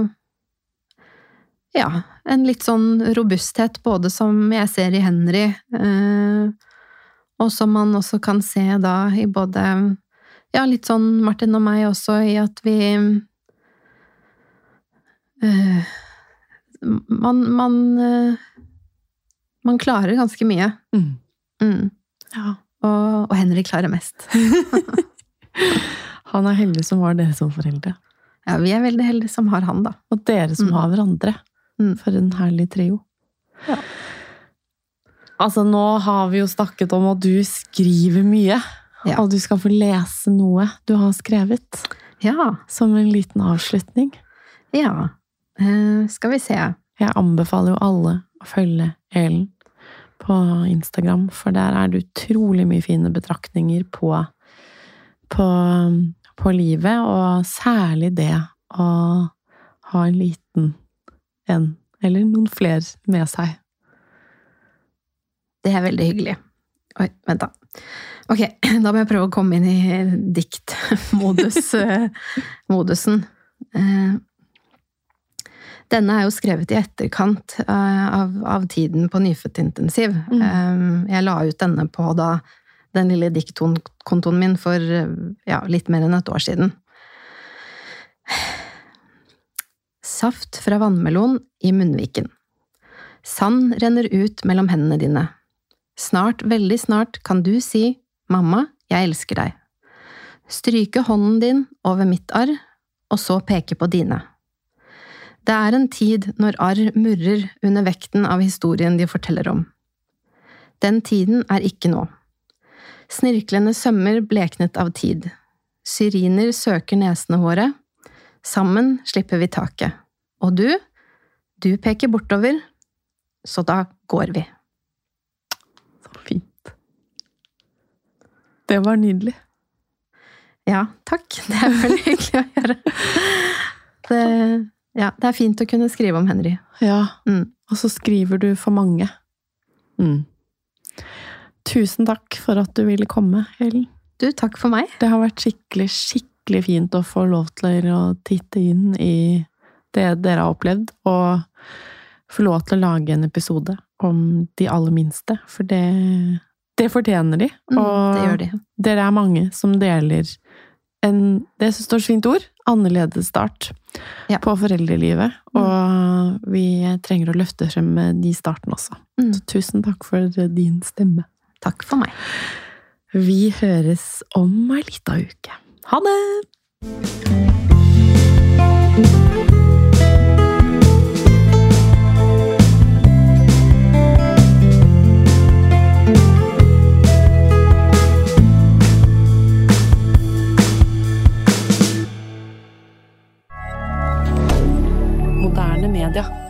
B: ja, en litt sånn robusthet, både som jeg ser i Henry, uh, og som man også kan se da i både, ja, litt sånn Martin og meg også, i at vi uh, Man, man, man klarer ganske mye. Mm. Mm. Ja. Og, og Henry klarer mest.
A: Han er heldig som har dere som foreldre.
B: Ja, vi er veldig heldige som har han, da.
A: Og dere som mm. har hverandre. Mm. For en herlig trio. Ja. Altså, nå har vi jo snakket om at du skriver mye. Ja. Og du skal få lese noe du har skrevet.
B: Ja.
A: Som en liten avslutning.
B: Ja. Uh, skal vi se.
A: Jeg anbefaler jo alle å følge Ellen på Instagram, for der er det utrolig mye fine betraktninger på, på, på livet, og særlig det å ha en liten en, eller noen flere med seg.
B: Det er veldig hyggelig. Oi, vent da. Ok, da må jeg prøve å komme inn i diktmodus, modusen. Uh, Denne er jo skrevet i etterkant av, av tiden på nyfødtintensiv. Mm. Jeg la ut denne på da, den lille diktkontoen min for ja, litt mer enn et år siden. Saft fra vannmelon i munnviken. Sand renner ut mellom hendene dine. Snart, veldig snart, kan du si, mamma, jeg elsker deg. Stryke hånden din over mitt arr, og så peke på dine. Det er en tid når arr murrer under vekten av historien de forteller om. Den tiden er ikke nå. Snirklende sømmer bleknet av tid. Syriner søker nesene våre. Sammen slipper vi taket. Og du, du peker bortover, så da går vi.
A: Så fint. Det var nydelig.
B: Ja, takk. Det er veldig hyggelig å gjøre. Det, ja, det er fint å kunne skrive om Henry.
A: Ja,
B: mm.
A: og så skriver du for mange. Mm. Tusen takk for at du ville komme, Helen.
B: Du, takk for meg.
A: Det har vært skikkelig, skikkelig fint å få lov til å titte inn i det dere har opplevd, og få lov til å lage en episode om de aller minste, for det, det fortjener de.
B: Mm,
A: og
B: det gjør de.
A: Dere er mange som deler en, det står så fint ord, annerledes start ja. På foreldrelivet, mm. og vi trenger å løfte frem de starten også. Mm. Så tusen takk for din stemme.
B: Takk for meg.
A: Vi høres om en liten uke. Ha det! Moderne media.